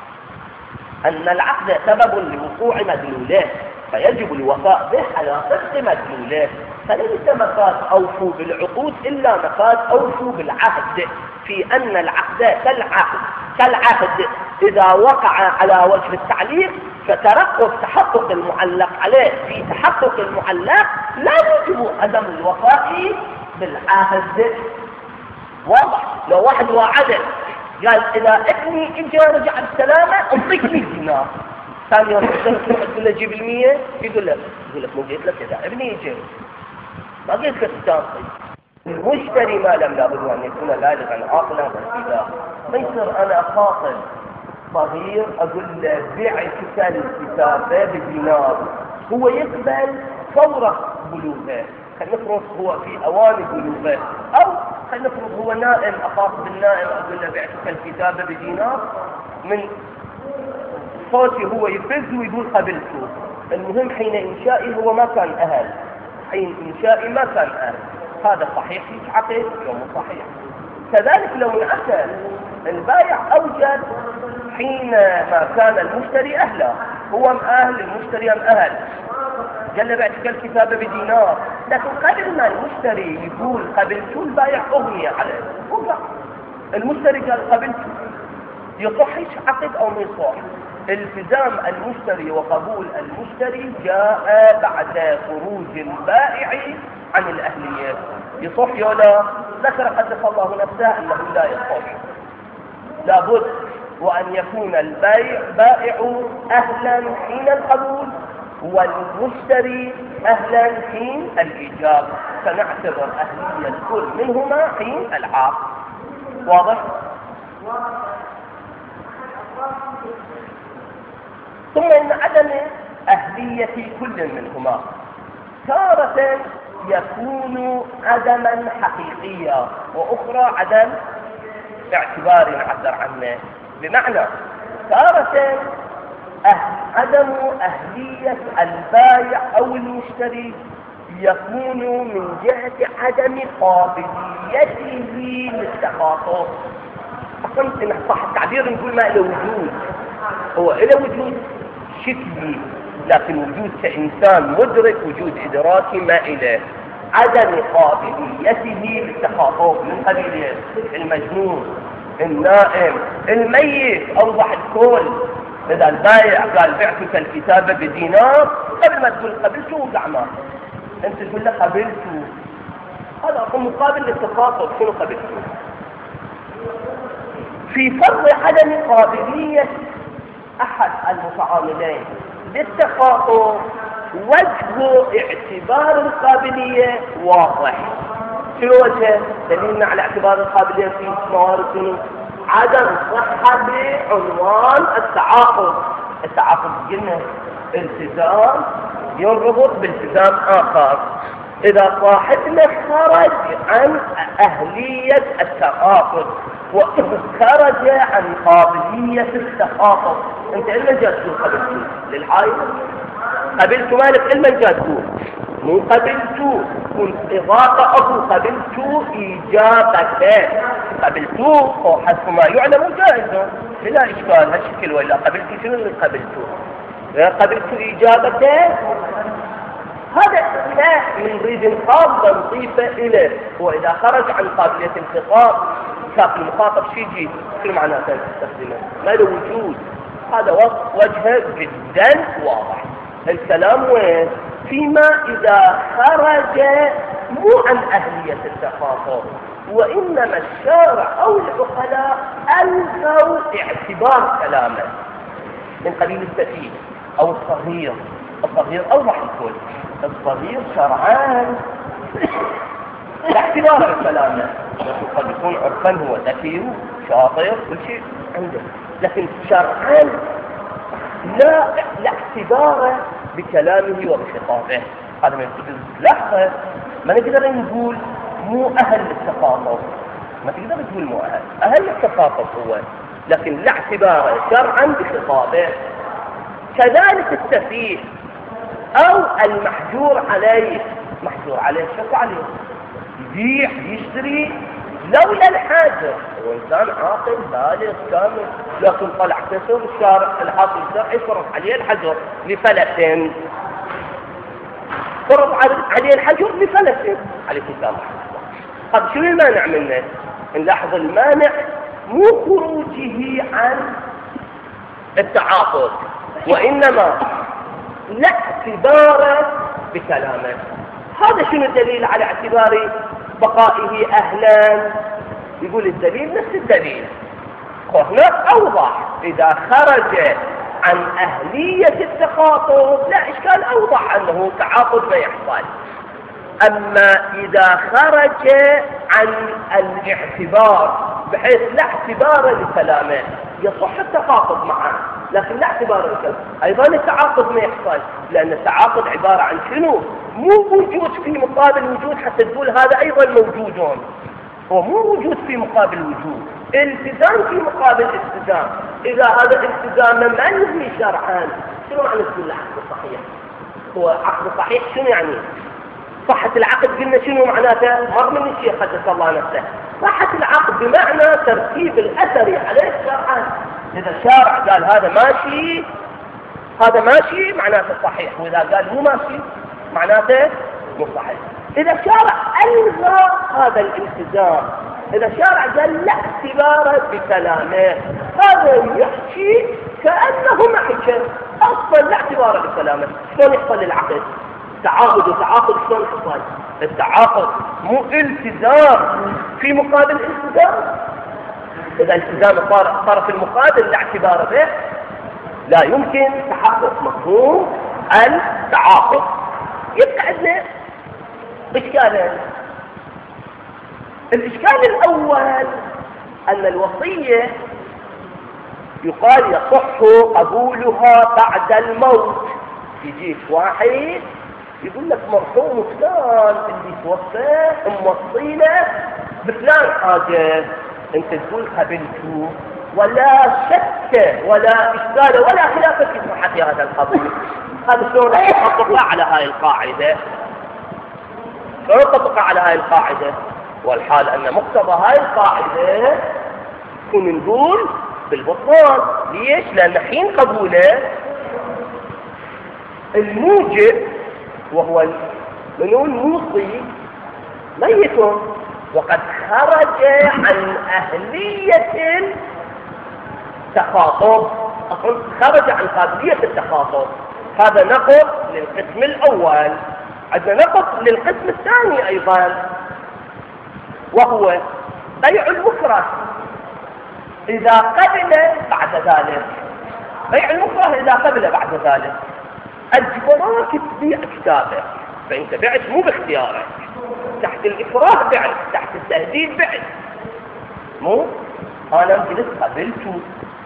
أن العقد سبب لوقوع مدلوله فيجب الوفاء به على صدق مدلوله، فليس مفاد أوفوا بالعقود إلا مفاد أوفوا بالعهد، في أن العقد كالعهد إذا وقع على وجه التعليق فترقب تحقق المعلق عليه في تحقق المعلق لا يجب عدم الوفاء بالعهد. واضح؟ لو واحد وعده قال إذا ابني إجا رجع بالسلامة أعطيك 100 دينار، ثاني يوم تقول له جيب 100، يقول لك مو جيت لك إذا ابني إجا ما قلت لك تنطي. المشتري ما لم لابد أن يكون بالغا عاقلا رشيدا. ما يصير أنا خاطب صغير أقول له بعتك الكتابة بدينار، هو يقبل فور بلوغه، خلينا نفرض هو في أوان بلوغه، أو خلينا نفرض هو نائم، أخاطب النائم أقول له بعتك الكتابة بدينار، من صوتي هو يفز ويقول قبلته. المهم حين إنشائي هو ما كان أهل، حين إنشائي ما كان أهل، هذا صحيح يتعقد لو مو صحيح. كذلك لو انعكس البائع أوجد حين ما كان المشتري أهلا، هو أهل المشتري أهل، قال له بعتك الكتابة بدينار، لكن قبل ما المشتري يقول قبلته البائع أغني عليه، المشتري قال قبلته، يصحش عقد أو ما يصح؟ التزام المشتري وقبول المشتري جاء بعد خروج البائع عن الأهلية، يصح يا لا؟ ذكر قدس الله نفسه أنه لا يصح، لابد وأن يكون البائع أهلا حين القبول والمشتري أهلا حين الإيجاب، فنعتبر أهلية كل منهما حين العقد. واضح؟ ثم إن عدم أهلية كل منهما تارة يكون عدما حقيقيا وأخرى عدم اعتبار عبر عنه، بمعنى تارة عدم أهلية البائع أو المشتري يكون من جهة عدم قابليته للتخاطب. أصلا إن صح التعبير نقول ما له وجود، هو له وجود شكلي، لكن وجود كإنسان مدرك وجود إدراكي ما إله. عدم قابليته للتخاطب من قبيل المجنون، النائم، الميت، أوضح الكل. إذا البائع قال بعتك الكتابة بدينار، قبل ما تقول قبلته وقع معه، أنت تقول له قبلته، هذا أصلا مقابل للتخاطب. شنو قبلته؟ في فرض عدم قابلية أحد المتعاملين للتخاطب وجه اعتبار القابلية واضح. شنو وجه دليلنا على اعتبار القابلية في موارد شنو؟ عدم صحة عنوان التعاقد. التعاقد قلنا التزام يربط بالتزام آخر. إذا صاحبنا خرج عن أهلية التعاقد وخرج عن قابلية التخاطب، أنت إلا جاء تقول قبلته للعائلة، قبلته مالك إلا جاء تقول مو قبلته، كنت إضافة أبو قبلته إجابته، قبلته أو حسب ما يعلم جائزة بلا إشكال هالشكل، ولا قبلته شنو اللي قبلته؟ قبلته إجابته، هذا لا من ريد خاصة نضيفه إليه. وإذا خرج عن قابلية الخطاب شاف المخاطب شي يجي شنو معناته تستخدمه؟ ما له وجود. هذا وجهه جدا واضح. الكلام وين؟ فيما إذا خرج مو عن أهلية التخاطب، وإنما الشارع أو العقلاء ألغوا اعتبار كلامه من قبيل السفيه أو الصغير. الصغير أوضح الكل، الصغير شرعان لا اعتبار كلامه، لكن قد يكون عرفا هو ذكي شاطر كل شيء عنده، لكن شرعا لا اعتبار بكلامه وبخطابه. هذا من لحظة ما نقدر نقول مو أهل للتخاطب، ما تقدر تقول مو أهل للتخاطب هو، لكن لا اعتبار شرعا بخطابه. كذلك السفيه أو المحجور عليه، محجور عليه شو عليه؟ يبيع يشتري لولا الحاجة، هو إنسان عاقل بالغ كامل، لكن طلع كسر الشارع الحاكم الشرعي فرض عليه الحجر لفلس، فرض عليه الحجر لفلس عليه السلام. طب شو المانع منه؟ نلاحظ المانع مو خروجه عن التعاقد، وإنما لا اعتبار بكلامه. هذا شنو الدليل على اعتبار بقائه أهلا؟ يقول الدليل نفس الدليل، هناك أوضح إذا خرج عن أهلية التخاطب لا إشكال، أوضح أنه تعاقد ما يحصل. أما إذا خرج عن الاعتبار بحيث لا اعتبار لكلامه يصح التخاطب معه، لكن لا اعتبار لكلامه أيضا التعاقد ما يحصل، لأن التعاقد عبارة عن شنو؟ مو وجود في مقابل وجود حتى تقول هذا أيضا موجود، هو مو وجود في مقابل وجود، التزام في مقابل التزام. إذا هذا الالتزام منهي شرعا، شنو معنى تقول العقد الصحيح؟ هو عقد صحيح شنو يعني؟ صحة العقد قلنا شنو معناته؟ مر من الشيخ قدس الله نفسه، صحة العقد بمعنى ترتيب الأثر عليه شرعا. إذا الشارع قال هذا ماشي، هذا ماشي معناته صحيح، وإذا قال مو ماشي معناته مو صحيح. إذا الشارع ألغى هذا الالتزام، إذا الشارع قال لا اعتبار بكلامه، هذا يحكي كأنه ما حكى أصلا لا اعتبار بكلامه. شلون يحصل العقد؟ تعاقد، وتعاقد شلون يحصل؟ التعاقد مو التزام في مقابل التزام. إذا التزام الطرف المقابل لا اعتبار به لا يمكن تحقق مفهوم التعاقد. يبقى عندنا إشكالين. الإشكال الأول أن الوصية يقال يصح قبولها بعد الموت. يجيك واحد يقول لك مرحوم فلان اللي توفى موصينا بفلان حاجة، انت تقول قبلته ولا شك ولا إشكال ولا خلاف في صحة هذا القبول. هذا شلون يطبق على هاي القاعدة؟ شلون يطبق على هاي القاعدة؟ والحال أن مقتضى هاي القاعدة كون نقول بالبطلان. ليش؟ لأن حين قبوله الموجب وهو منو الموصي ميت وقد خرج عن أهلية التخاطب، خرج عن قابلية التخاطب. هذا نقض للقسم الأول. عندنا نقض للقسم الثاني أيضا، وهو بيع المكره إذا قبل بعد ذلك. بيع المكره إذا قبل بعد ذلك أجبراك تبيع كتابك، فأنت بعت مو باختيارك، تحت الإكراه بعت، تحت التهديد بعت. مو أنا جلست قبلته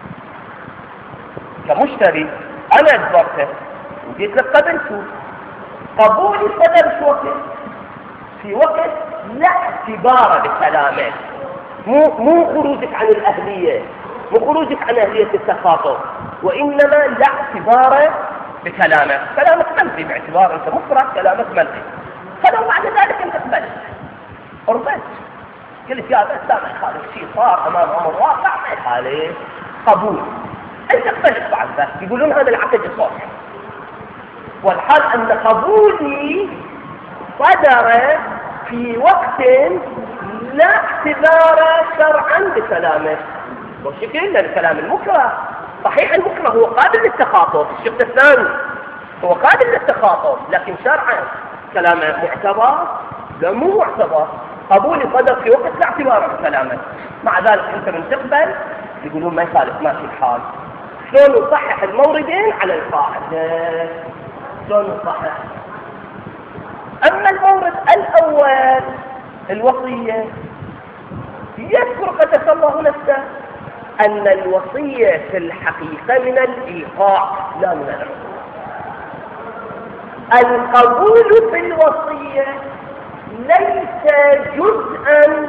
كمشتري، أنا أجبرته وجيت لك قبلته. قبولي صدر في وقت، في وقت لا اعتبار بكلامك، مو خروجك عن الأهلية، مو خروجك عن أهلية التخاطب، وإنما لا اعتبار بكلامك. كلامك ملغي باعتبار أنت مفرد، كلامك ملغي. فلو بعد ذلك أنت قبلت رضيت، قلت يا بس لا ما يخالف، شيء صار أمام أمر واقع ما يخالف، قبول. أنت قبلت بعد ذلك، يقولون هذا العقد الصحيح، والحال أن قبولي صدر في وقت لا اعتبار شرعا بكلامه. وشكل لأن كلام المكره صحيح، المكره هو قابل للتخاطب، الشق الثاني هو قابل للتخاطب، لكن شرعا كلامه معتبر؟ لا مو معتبر. قبولي صدر في وقت لا اعتبار بكلامه، مع ذلك انت من تقبل يقولون ما يخالف ماشي الحال. شلون نصحح الموردين على القاعدة؟ شلون نصحح؟ أما المورد الأول الوصية، يذكر قدس الله نفسه أن الوصية في الحقيقة من الإيقاع لا من العقول. القبول في الوصية ليس جزءا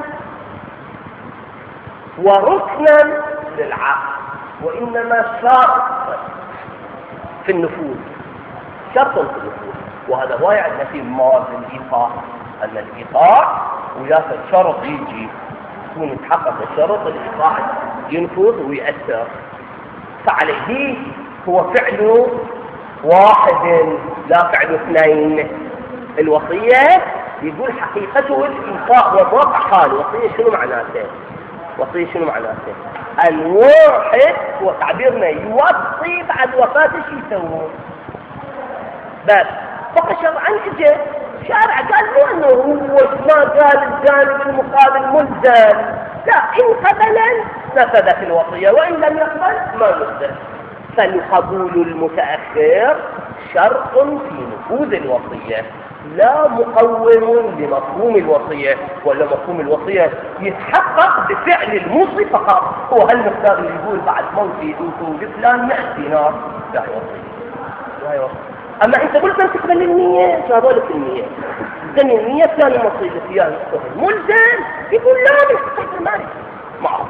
وركنا للعقل، وإنما شرط في النفوذ، شرط في النفوذ. وهذا ما يعني في مال الإيقاع، أن الإيقاع وياك الشرط يجي يكون يتحقق الشرط الإيقاع ينفذ ويأثر. فعليه هو فعل واحد لا فعل اثنين. الوصية يقول حقيقته الإيقاع والواقع حال. وصية شنو معناته؟ وصية شنو معناته؟ الواحد هو تعبيرنا يوصي بعد وفاته شو يسوون بس. فقط شرعا اجى شارع قال مو انه هو ما قال الجانب المقابل ملزم، لا، ان قبل نفذت الوصية وان لم يقبل ما نفذ. فالقبول المتأخر شرط في نفوذ الوصية لا مقوم لمفهوم الوصية، ولا مفهوم الوصية يتحقق بفعل الموصي فقط. هو هالمقدار اللي يقول بعد موتي اوتوا بفلان 100 دينار، لا وصية. اما انت قلت انت تقبل النية، هذول النية تقبل النية فلان الموصي اللي فيها ملزم، يقول لا من حقك المال معه.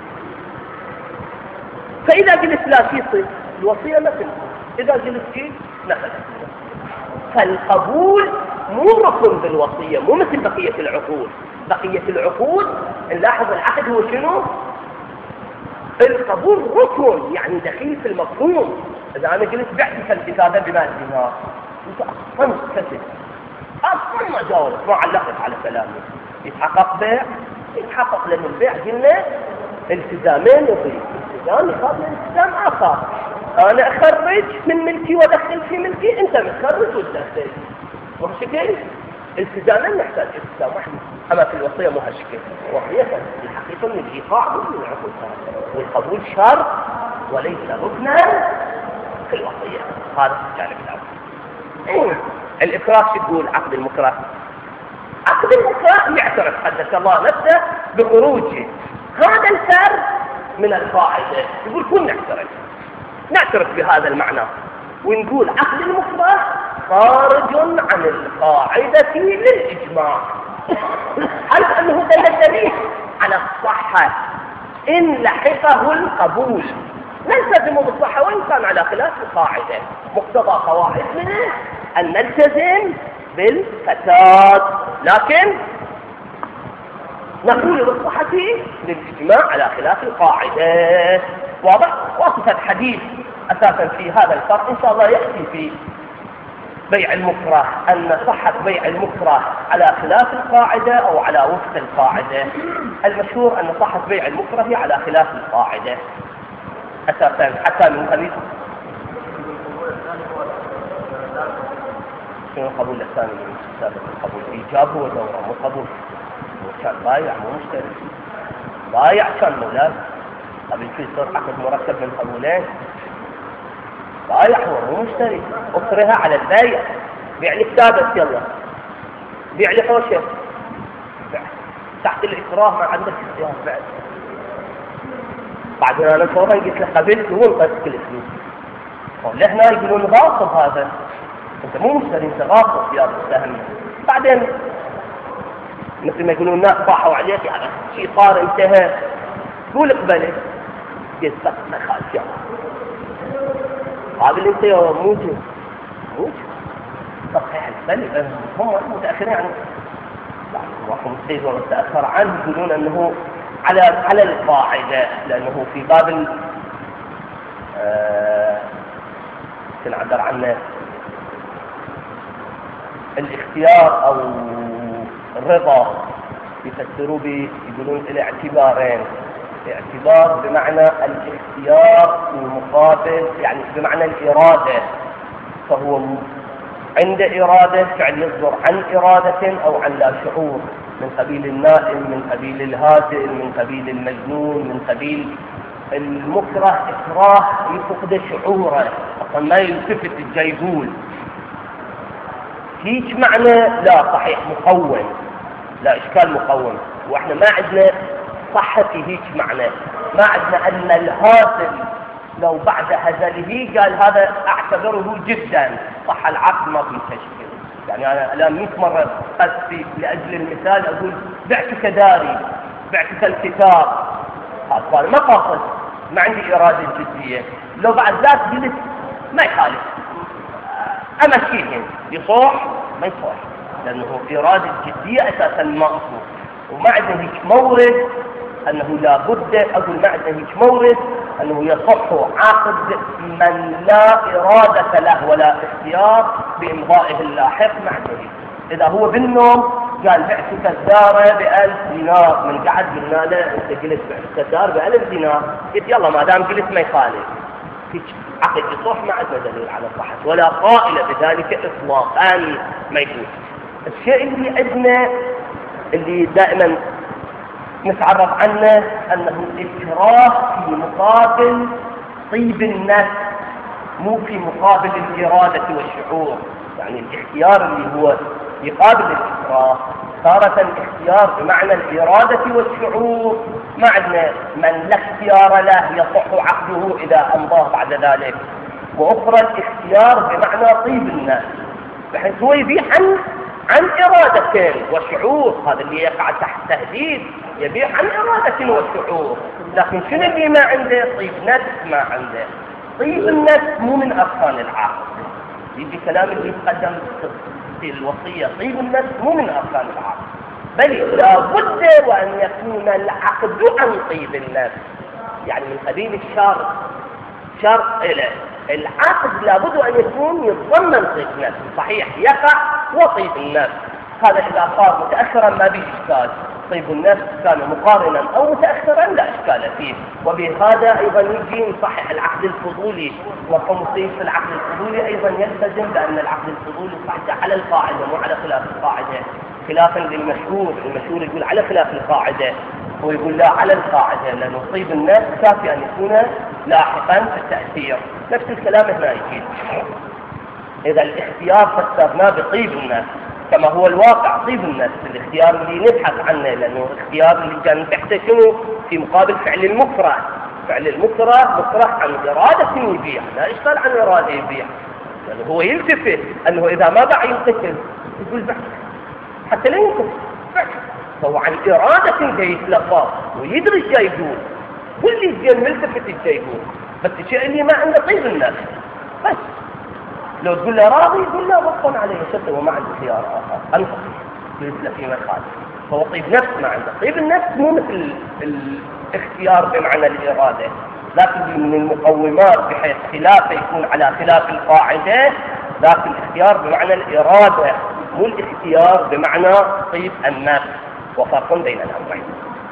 فاذا قلت لا شيء يصير الوصية مثل، اذا قلت شيء نفذ. فالقبول مو ركن بالوصية، مو مثل بقية العقود. بقية العقود نلاحظ العقد هو شنو؟ القبول ركن، يعني دخيل في المفهوم. إذا أنا قلت بعتك الكتابة ب100 دينار، أنت أصلا كسب، أصلا ما جاوبت، ما علقت على كلامي. يتحقق بيع؟ يتحقق، لأن البيع قلنا التزامين يضيف، التزام يقابل التزام آخر. أنا أخرج من ملكي وأدخل في ملكي، أنت متخرج وتدخل، وهالشكل التزامين نحتاج التزام واحد. أما في الوصية مو هالشكل. وصية الحقيقة من الإيقاع مو من العقود، والقبول شرط وليس ركنا في الوصية. هذا الجانب الأول. الإكراه شو يقول؟ عقد المكره. عقد المكره يعترف حدث الله نفسه بخروجه. هذا الفرد من القاعدة، يقول كن نعترف بهذا المعنى ونقول عقد المكره خارج عن القاعدة للإجماع. حيث أنه دليل على الصحة إن لحقه القبول، نلتزم بالصحة وإن كان على خلاف القاعدة. مقتضى قواعد منه أن نلتزم بالفساد، لكن نقول بالصحة للإجماع على خلاف القاعدة. واضح؟ وصفة حديث أساسا في هذا الفرق إن شاء الله يأتي في بيع المكره، أن صحة بيع المكره على خلاف القاعدة أو على وفق القاعدة. المشهور أن صحة بيع المكره على خلاف القاعدة أساسا، حتى من قبيل شنو القبول الثاني من السابق؟ القبول إيجاب هو دورة، مو قبول. كان بايع مو مشتري، بايع كان مولاد قبل في صار عقد مركب من قبولين. بايع هو مو مشتري، اكرهها على البيع، بيع لي كتابة يلا، بيع لي حوشة، تحت الإكراه ما عندك اختيار بعد. بعدين أنا فورا قلت له قبلت وانقذت كل فلوس. لهنا يقولون غاصب هذا، انت مو مشتري انت غاصب يا السهم. بعدين مثل ما يقولون الناس صاحوا عليك، يعني شيء صار انتهى، قول اقبله، قلت بس ما خالف يا قابل انت يا موجود صحيح البلد هم المتأخرين عن بعضهم السيد والتأخر عنه يقولون انه على القاعدة، لانه في باب تنعبر عنه الاختيار او الرضا، يفسروا به يقولون الى اعتبارين. اعتبار بمعنى الاختيار المقابل، يعني بمعنى الإرادة، فهو عند إرادة فعل يصدر عن إرادة أو عن لا شعور، من قبيل النائم، من قبيل الهادئ، من قبيل المجنون، من قبيل المكره. إكراه يفقد شعوره، أصلا ما يلتفت الجيبول. هيك معنى لا صحيح مقوم، لا إشكال مقوم. وإحنا ما عندنا صح في هيك معنى. ما عندنا أن الهازل لو بعد هزله قال هذا أعتبره جدا، صح العقد ما في تشكيل. يعني أنا الآن 100 مرة قصدي لأجل المثال أقول بعتك داري، بعتك الكتاب، هذا ما قاصد، ما عندي إرادة جدية. لو بعد ذات قلت ما يخالف، أمشيهم يصوح ما يصوح، لأنه إرادة جدية أساسا ما أصوح. وما عندنا هيك مورد أنه لا بد، أقول ما عندنا هيك مورد أنه يصح عقد من لا إرادة له ولا اختيار بإمضائه اللاحق. ما عندنا. إذا هو بالنوم قال بعتك الدار ب1000 دينار، من قعد قلنا له أنت قلت بعتك الدار ب1000 دينار، قلت يلا ما دام قلت ما يخالف، هيك عقد يصح. ما عندنا دليل على صحة ولا قائل بذلك إطلاقا، ما يجوز. الشيء اللي عندنا اللي دائما نتعرض عنه أنه الإكراه في مقابل طيب النفس، مو في مقابل الإرادة والشعور. يعني الاختيار اللي هو يقابل الإكراه تارة الاختيار بمعنى الإرادة والشعور. ما عندنا من لا اختيار له يصح عقده إذا أمضاه بعد ذلك. وأخرى الاختيار بمعنى طيب النفس، بحيث هو يبيح عن إرادة وشعور. هذا اللي يقع تحت تهديد يبيح عن إرادة وشعور. لكن شنو اللي ما عنده؟ طيب نفس. ما عنده طيب النفس مو من أركان العقد. يجي كلام اللي يقدم في الوصية، طيب النفس مو من أركان العقد، بل لا بد وأن يكون العقد عن طيب النفس. يعني من قبيل الشرط، شرط العقد لابد أن يكون يتضمن طيب النفس. صحيح يقع وطيب النفس، هذا إذا صار متأخرا ما به إشكال. طيب النفس كان مقارنا أو متأخرا لا إشكال فيه. وبهذا أيضا يجي نصحح العقد الفضولي. مرحوم السيد في العقد الفضولي أيضا يلتزم بأن العقد الفضولي صحيح على القاعدة مو على خلاف القاعدة، خلافا للمشهور. المشهور يقول على خلاف القاعدة، هو يقول لا على القاعدة، لأنه طيب النفس كافي أن يكون لاحقا في التأثير. نفس الكلام هنا يجي. إذا الاختيار فسرناه بطيب النفس كما هو الواقع. طيب النفس الاختيار اللي نبحث عنه، لأنه الاختيار اللي كان تحته شنو؟ في مقابل فعل المكره. فعل المكره مكره عن إرادة يبيع، لا إشكال عن إرادة يبيع، لأنه هو يلتفت أنه إذا ما باع ينقتل، يقول بعد حتى لا ينقتل بعد. فهو عن إرادة جاي يتلفظ ويدري ايش جاي يقول، واللي يجي ملتفت ايش جاي يقول، بس الشيء اللي ما عنده طيب النفس بس. لو تقول له راضي يقول لا بطن عليه شده وما عنده خيار آخر أنفق مثل فيما خالف. فهو طيب نفس ما عنده. طيب النفس مو مثل الاختيار بمعنى الإرادة، لكن من المقومات بحيث خلافه يكون على خلاف القاعدة، لكن الاختيار بمعنى الإرادة مو الاختيار بمعنى طيب النفس. وفرق بين الأمرين،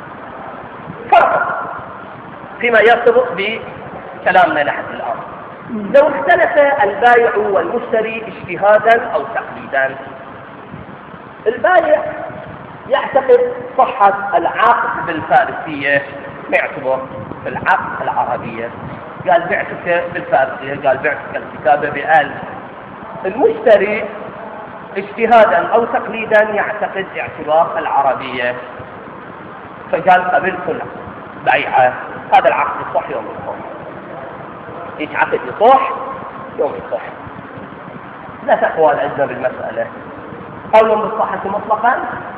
فرق فيما يرتبط بكلامنا لحد الآن. لو اختلف البائع والمشتري اجتهادا أو تقليدا، البائع يعتقد صحة العقد بالفارسية، ما يعتبر بالعقد العربية. قال بعتك بالفارسية، قال بعتك الكتابة ب1000. المشتري اجتهادا أو تقليدا يعتقد اعتبار العربية، فقال قبلت البيعة. هذا العقد يصح يوم الخمس. ايش عقد يصح؟ يوم يصح. لا تقوى العزة بالمسألة. قول بالصحة مطلقا،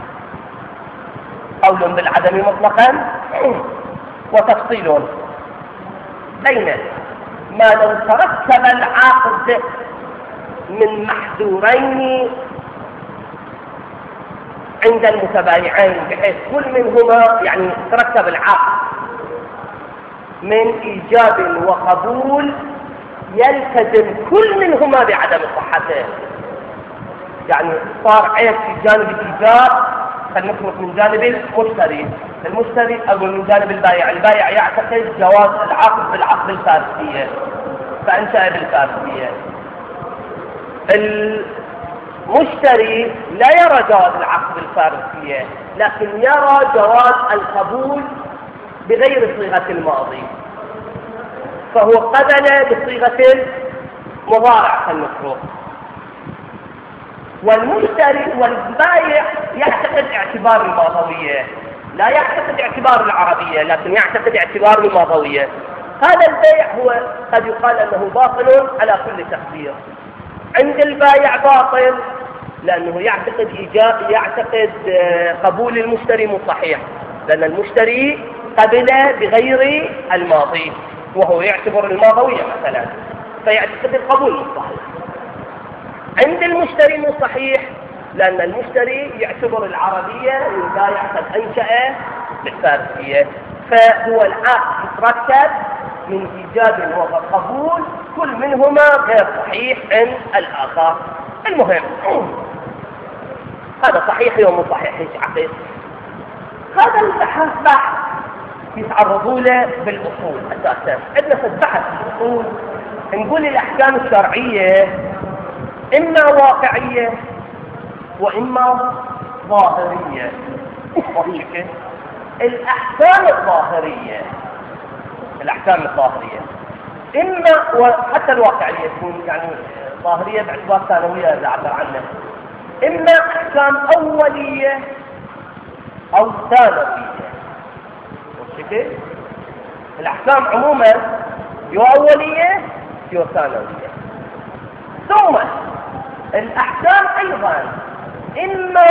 قول بالعدم مطلقا، وتفصيل بين ما لو ترتب العقد من محذورين عند المتبايعين، بحيث كل منهما يعني ترتب العقد من إيجاب وقبول يلتزم كل منهما بعدم صحته. يعني صار عيب في جانب الإيجاب، خلينا نفرض من جانب المشتري أو من جانب البائع يعتقد جواز العقد بالعقد الفارسية فأنشأ بالفارسية. المشتري لا يرى جواز العقد بالفارسية، لكن يرى جواز القبول بغير صيغة الماضي، فهو قبل بصيغة المضارع المفروض. والمشتري والبائع يعتقد اعتبار الماضوية، لا يعتقد اعتبار العربية لكن يعتقد اعتبار الماضوية، هذا البيع هو قد يقال أنه باطل على كل تقدير. عند البائع باطل لأنه يعتقد قبول المشتري مو صحيح، لأن المشتري قبل بغير الماضي وهو يعتبر الماضوية مثلا، فيعتقد القبول مو صحيح. عند المشتري مو صحيح لأن المشتري يعتبر العربية والبائع قد أنشأ بالفارسية، فهو العقد يتركب من إيجاب وقبول، كل منهما غير صحيح عند الآخر. المهم هذا صحيح ومو صحيح ايش عقد. هذا البحث بحث يتعرضوا له بالأصول أساسا. عندنا في البحث بالأصول نقول الأحكام الشرعية إما واقعية وإما ظاهرية. وهيك الأحكام الظاهرية إما وحتى الواقعية تكون يعني ظاهرية باعتبار ثانوية إذا عبر عنها، إما أحكام أولية أو ثانوية. وهيك الأحكام عموما يو أولية يو ثانوية. ثم الأحكام أيضا إما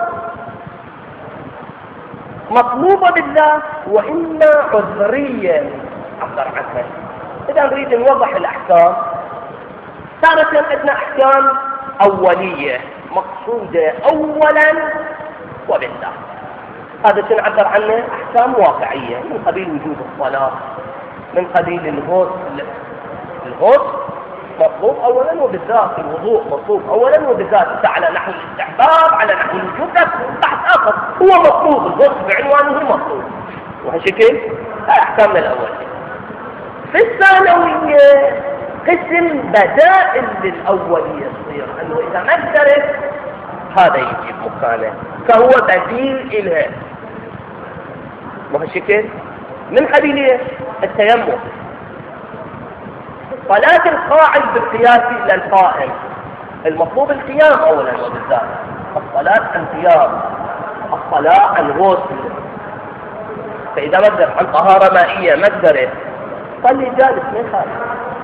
مطلوبة بالذات وإما عذرية عبر عنها. إذا نريد نوضح الأحكام، تارة عندنا أحكام أولية مقصودة أولا وبالذات، هذا سنعبر عنه أحكام واقعية من قبيل وجوب الصلاة، من قبيل الغسل مطلوب أولا وبالذات، الوضوء مطلوب أولا وبالذات، على نحو الاستحباب على نحو الوجوب بحث آخر، هو مطلوب الغسل بعنوانه مطلوب. وهالشكل هاي أحكامنا الأولية. في الثانوية قسم بدائل للأولية يصير أنه إذا ما قدرت هذا يجيب مكانه فهو بديل إلها. وهالشكل من قبيل التيمم، صلاة القاعد بالقياس إلى القائم، المطلوب القيام أولا وبالذات، الصلاة عن قيام، الصلاة عن غسل. فإذا ما قدر عن طهارة مائية ما قدرت صلي جالس ما يخالف،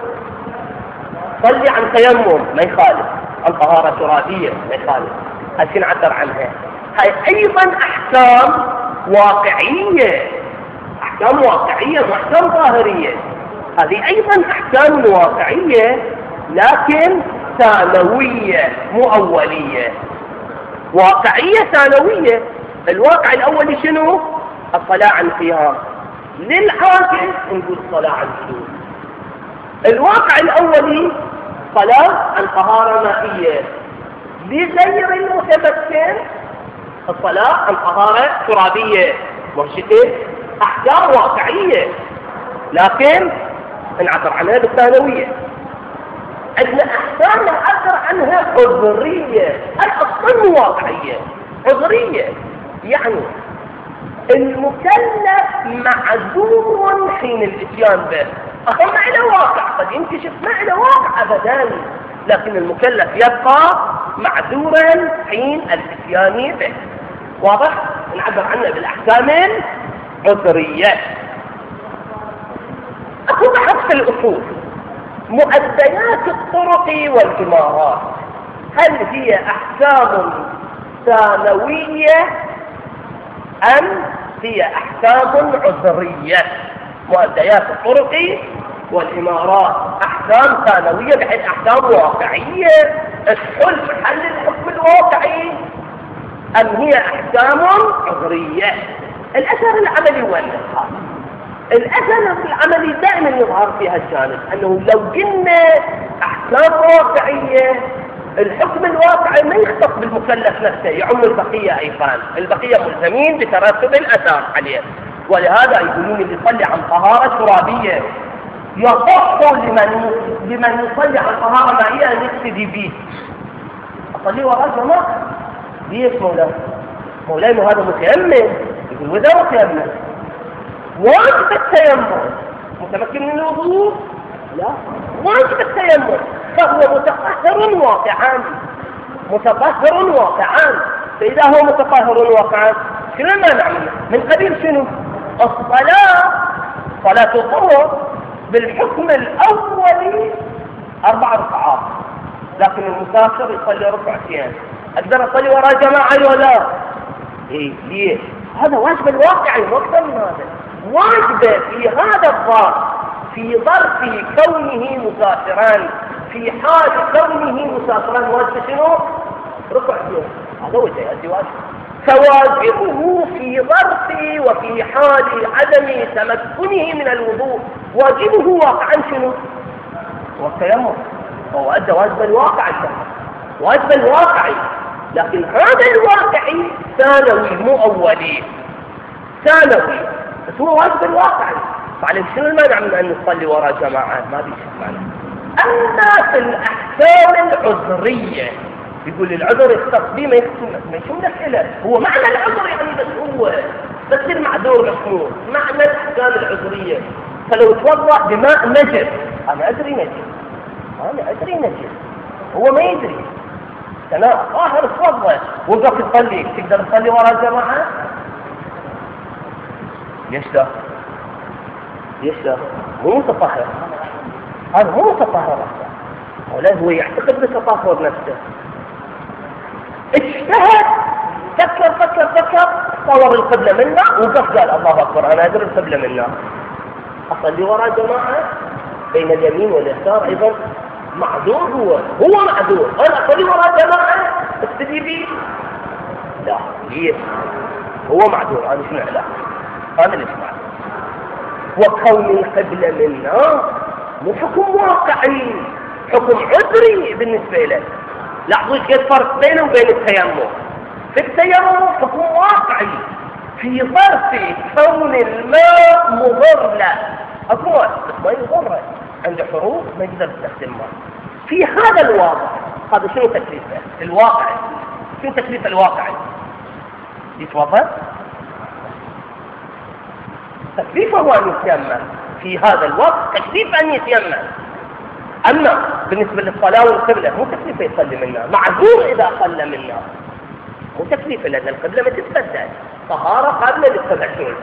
صلي عن تيمم ما يخالف، عن طهارة ترابية ما يخالف. هذه نعبر عنها. هاي أيضا أحكام واقعية، أحكام واقعية مو أحكام ظاهرية. هذه أيضا أحكام واقعية لكن ثانوية مو أولية. واقعية ثانوية. الواقع الأولي شنو؟ الصلاة عن قيام، للعاجز نقول الصلاة عن وضوء. الواقع الأولي صلاة عن طهارة مائية، لغير المتمكن الصلاة عن طهارة ترابية. وهالشكل أحكام واقعية لكن نعبر عنها بالثانوية. عندنا أحكام نعبر عنها عذرية، الأصل واقعية عذرية، يعني المكلف معذور حين الاتيان به. ما له واقع، قد ينكشف ما له واقع أبدا، لكن المكلف يبقى معذورا حين الاتيان به. واضح؟ نعبر عنه بالأحكام العذرية. أكو بحث في الأصول مؤديات الطرق والإمارات، هل هي أحكام ثانوية أم هي أحكام عذرية؟ مؤديات الطرق والإمارات أحكام ثانوية بحيث أحكام واقعية تحل محل الحكم الواقعي أم هي أحكام عذرية؟ الأثر العملي والإنقاذ. الأثر العملي دائما يظهر في هالجانب، أنه لو قلنا أحكام واقعية الحكم الواقعي ما يختص بالمكلف نفسه، يعم البقية أيضا، البقية ملزمين بترتب الأثار عليه. ولهذا يقولون اللي يصلي عن طهارة ترابية يصح لمن يصلي عن طهارة مائية أن يقتدي به. أصلي وراء جماعة ليش مولاي هذا متيمم؟ يقول وإذا متيمم واجب التيمم متمكن من الوضوء؟ لا، واجب التيمم، فهو متطهر واقعا. فإذا هو متطهر واقعا شنو المانع منه؟ من قبيل شنو؟ الصلاة، صلاة الظهر بالحكم الأولي 4 ركعات، لكن المسافر يصلي ركعتين. أقدر أصلي وراء جماعة ولا لا؟ إيه ليه؟ هذا واجب الواقعي، مو أكثر من هذا. واجبه في هذا الظرف، في ظرف كونه مسافرا، في حال كونه مسافرا، واجب شنو؟ ركعتين. هذا وجه يؤدي واجب. فواجبه في ظرف وفي حال عدم تمكنه من الوضوء، واجبه واقعا شنو؟ هو التيمم. هو أدى واجب الواقعي، واجب الواقعي، لكن هذا الواقعي ثانوي مو أولي، ثانوي، بس هو واجب الواقعي. فعليه شنو المانع من أن نصلي وراء جماعة؟ ما بيش مانع. أما في الأحكام العذرية، يقول العذر يختص به ما يشملك إله، هو معنى العذر يعني بس المعذور مشمول، معنى الأحكام العذرية. فلو توضأ بماء نجس، أنا أدري نجس، هو ما يدري، أنا ظاهر توضأ وقف تصلي، تقدر تصلي وراء جماعة؟ ليش لا؟ مو متطهر، هذا مو متطهر، ولا هو يعتقد بتطهر نفسه. اجتهد، فكر، صور القبلة منا، وقف قال الله أكبر، أنا أدري القبلة منا، أصلي وراء جماعة بين اليمين واليسار، أيضا معذور، هو معذور، أنا أصلي وراء جماعة استدي بي؟ لا، ليه؟ هو معذور، أنا شنو علاقة؟ أنا ليش معذور؟ وكون القبلة منا مو حكم واقعي، حكم عذري بالنسبة له. لاحظوا ايش فرق بينه وبين التيمم. في التيمم حكم واقعي في ظرف كون الماء مضر له، أقول بس ما يضره، عند حروف ما يقدر يستخدم ماء. في هذا الواقع، هذا شنو تكليفه؟ الواقعي. شنو تكليف الواقعي؟ يتوضأ؟ تكليفه هو أن يتيمم في هذا الوقت، تكليف أن يتيمم. أما بالنسبة للصلاة والقبلة مو تكليف يصلي منا، معذور إذا صلى منا، مو تكليف، لأن القبلة ما تتبدل، طهارة قبل للتبدل،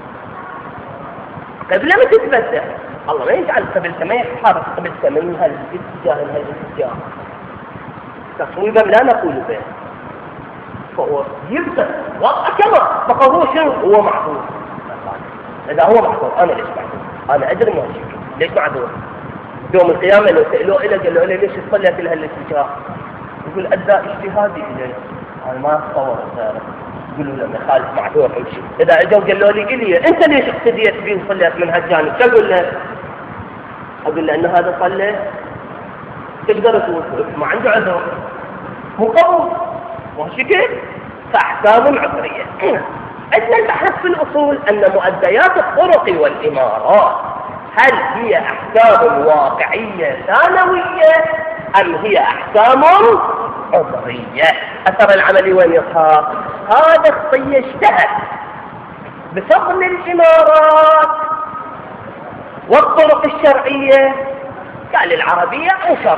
قبلة ما تتبدل، الله ما يجعل قبلته ما يحارب قبلته من هالاتجاه لهالاتجاه، تصويبا لا نقول به، فهو يبدأ وضع كما فهو شنو؟ هو معذور. إذا هو معذور، أنا ليش معذور؟ أنا أدري ما شيء، ليش معذور؟ يوم القيامة لو سألوه إلى قالوا له ليش تصلي في هالاتجاه؟ يقول أدى اجتهادي إليه، أنا ما أتصور ذلك. يقولوا له خالد معذور امشي. إذا أجوا قالوا لي أنت ليش اقتديت بيه وصليت من هالجانب؟ شو أقول له؟ أقول له أن هذا صلى تقدر تقول ما عنده عذر، مو قبول، مو شكل، فأحكام عذرية. عندنا البحث في الأصول أن مؤديات الطرق والإمارات هل هي أحكام واقعية ثانوية أم هي أحكام عذرية؟ أثر العملي وين يظهر؟ هذا الصي اجتهد بفضل الإمارات والطرق الشرعية، قال العربية أنشر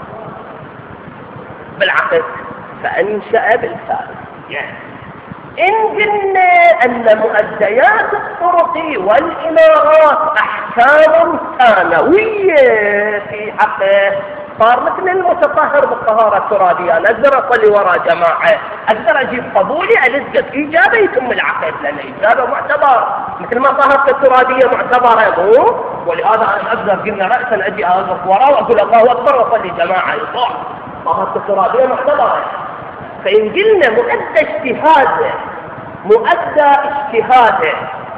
بالعقد فأنشأ بالفارس. إن قلنا أن مؤديات الطرق والإمارات أحكام ثانوية في حقه، صار مثل المتطهر بالطهارة الترابية، أنا أقدر أصلي وراء جماعة، أقدر أجيب قبولي ألزق إجابة يتم العقد، لأن الإجابة معتبر مثل ما طهرت الترابية معتبرة، مو؟ ولهذا أنا أقدر قلنا رأسا أجي أوقف وراء وأقول الله أكبر وأصلي جماعة، يصح طهرت الترابية معتبرة. فإن قلنا مؤدى اجتهاده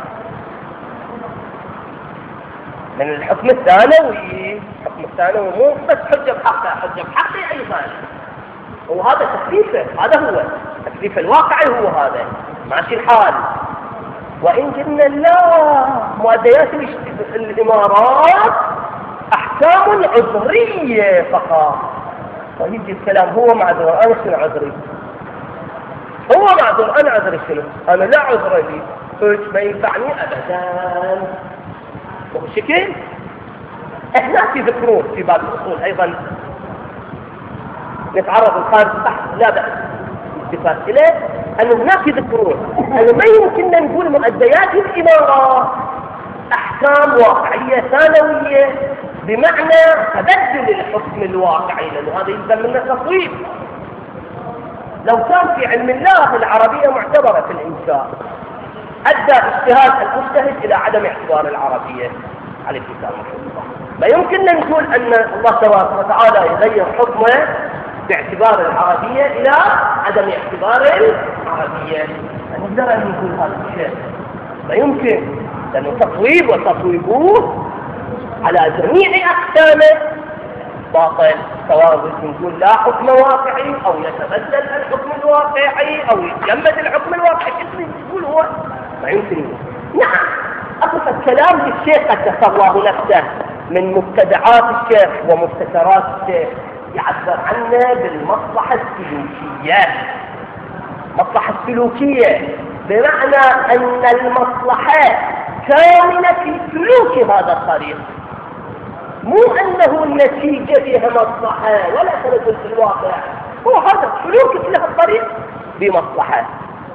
من الحكم الثانوي، مو بس حجة بحقه أيضا، وهذا تكليفه، هذا هو التكليف الواقعي، هو هذا ماشي الحال. وإن قلنا لا، مؤديات الإمارات أحكام عذرية فقط، فيجي الكلام هو معذور، أنا شنو عذري؟ هو معذور، أنا عذري شنو؟ أنا لا عذر لي، ما ينفعني أبدا. وهو شكل احنا في ذكرون في باب الأصول أيضا نتعرض الخارج تحت لا بأس التفات إليه، أن هناك يذكرون أنه ما يمكننا نقول مؤديات الإمارة أحكام واقعية ثانوية بمعنى تبدل الحكم الواقعي، لأنه هذا يلزم منا تصويب. لو كان في علم الله العربية معتبرة في الإنشاء أدى اجتهاد المجتهد إلى عدم اعتبار العربية عليه السلام، ما يمكننا نقول أن الله تبارك وتعالى يغير حكمه باعتبار العربية إلى عدم اعتبار العربية. نقدر أن نقول هذا الشيء ما يمكن، لأنه تصويب وتصويبوه على جميع أقسامه باطل، سواء نقول لا حكم واقعي أو يتبدل الحكم الواقعي أو يتجمد الحكم الواقعي، كيف نقول هو ما يمكن. نعم أصف الكلام للشيخ قد تصوره نفسه من مبتدعات الشيخ ومبتكرات الشيخ، يعبر عنه بالمصلحة السلوكية. مصلحة السلوكية بمعنى أن المصلحة كامنة في سلوك هذا الطريق، مو أنه النتيجة فيها مصلحة ولا تبدل في الواقع، هو هذا سلوك في هذا الطريق بمصلحة.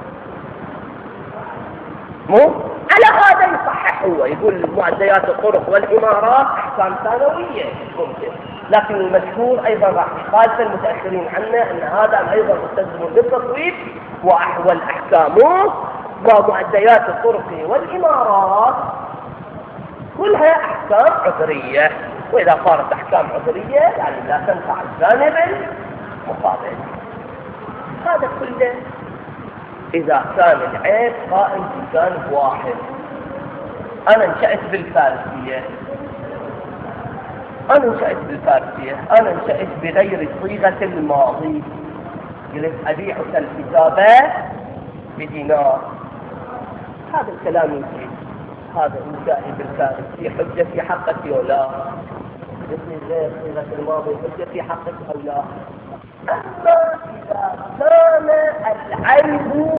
مو على هذا يصحح، هو يقول معديات الطرق والإمارات أحكام ثانوية ممكن، لكن المشهور أيضا راح يخالف المتأخرين عنه أن هذا أيضا مستلزم بالتصويب، وأحول أحكامه ومعديات الطرق والإمارات كلها أحكام عذرية، وإذا صارت أحكام عذرية يعني لا تنفع الجانب المقابل. هذا كله إذا كان العيب قائم في جانب واحد. أنا انشأت بالفارسية، أنا انشأت بغير صيغة الماضي، قلت أبيعك الكتابة بدينار، هذا الكلام يمكن، هذا إنشائي بالفارسية حجة في حقك أو لا؟ باسم غير صيغة الماضي حجة في حقك أو لا؟ أما إذا كان العيب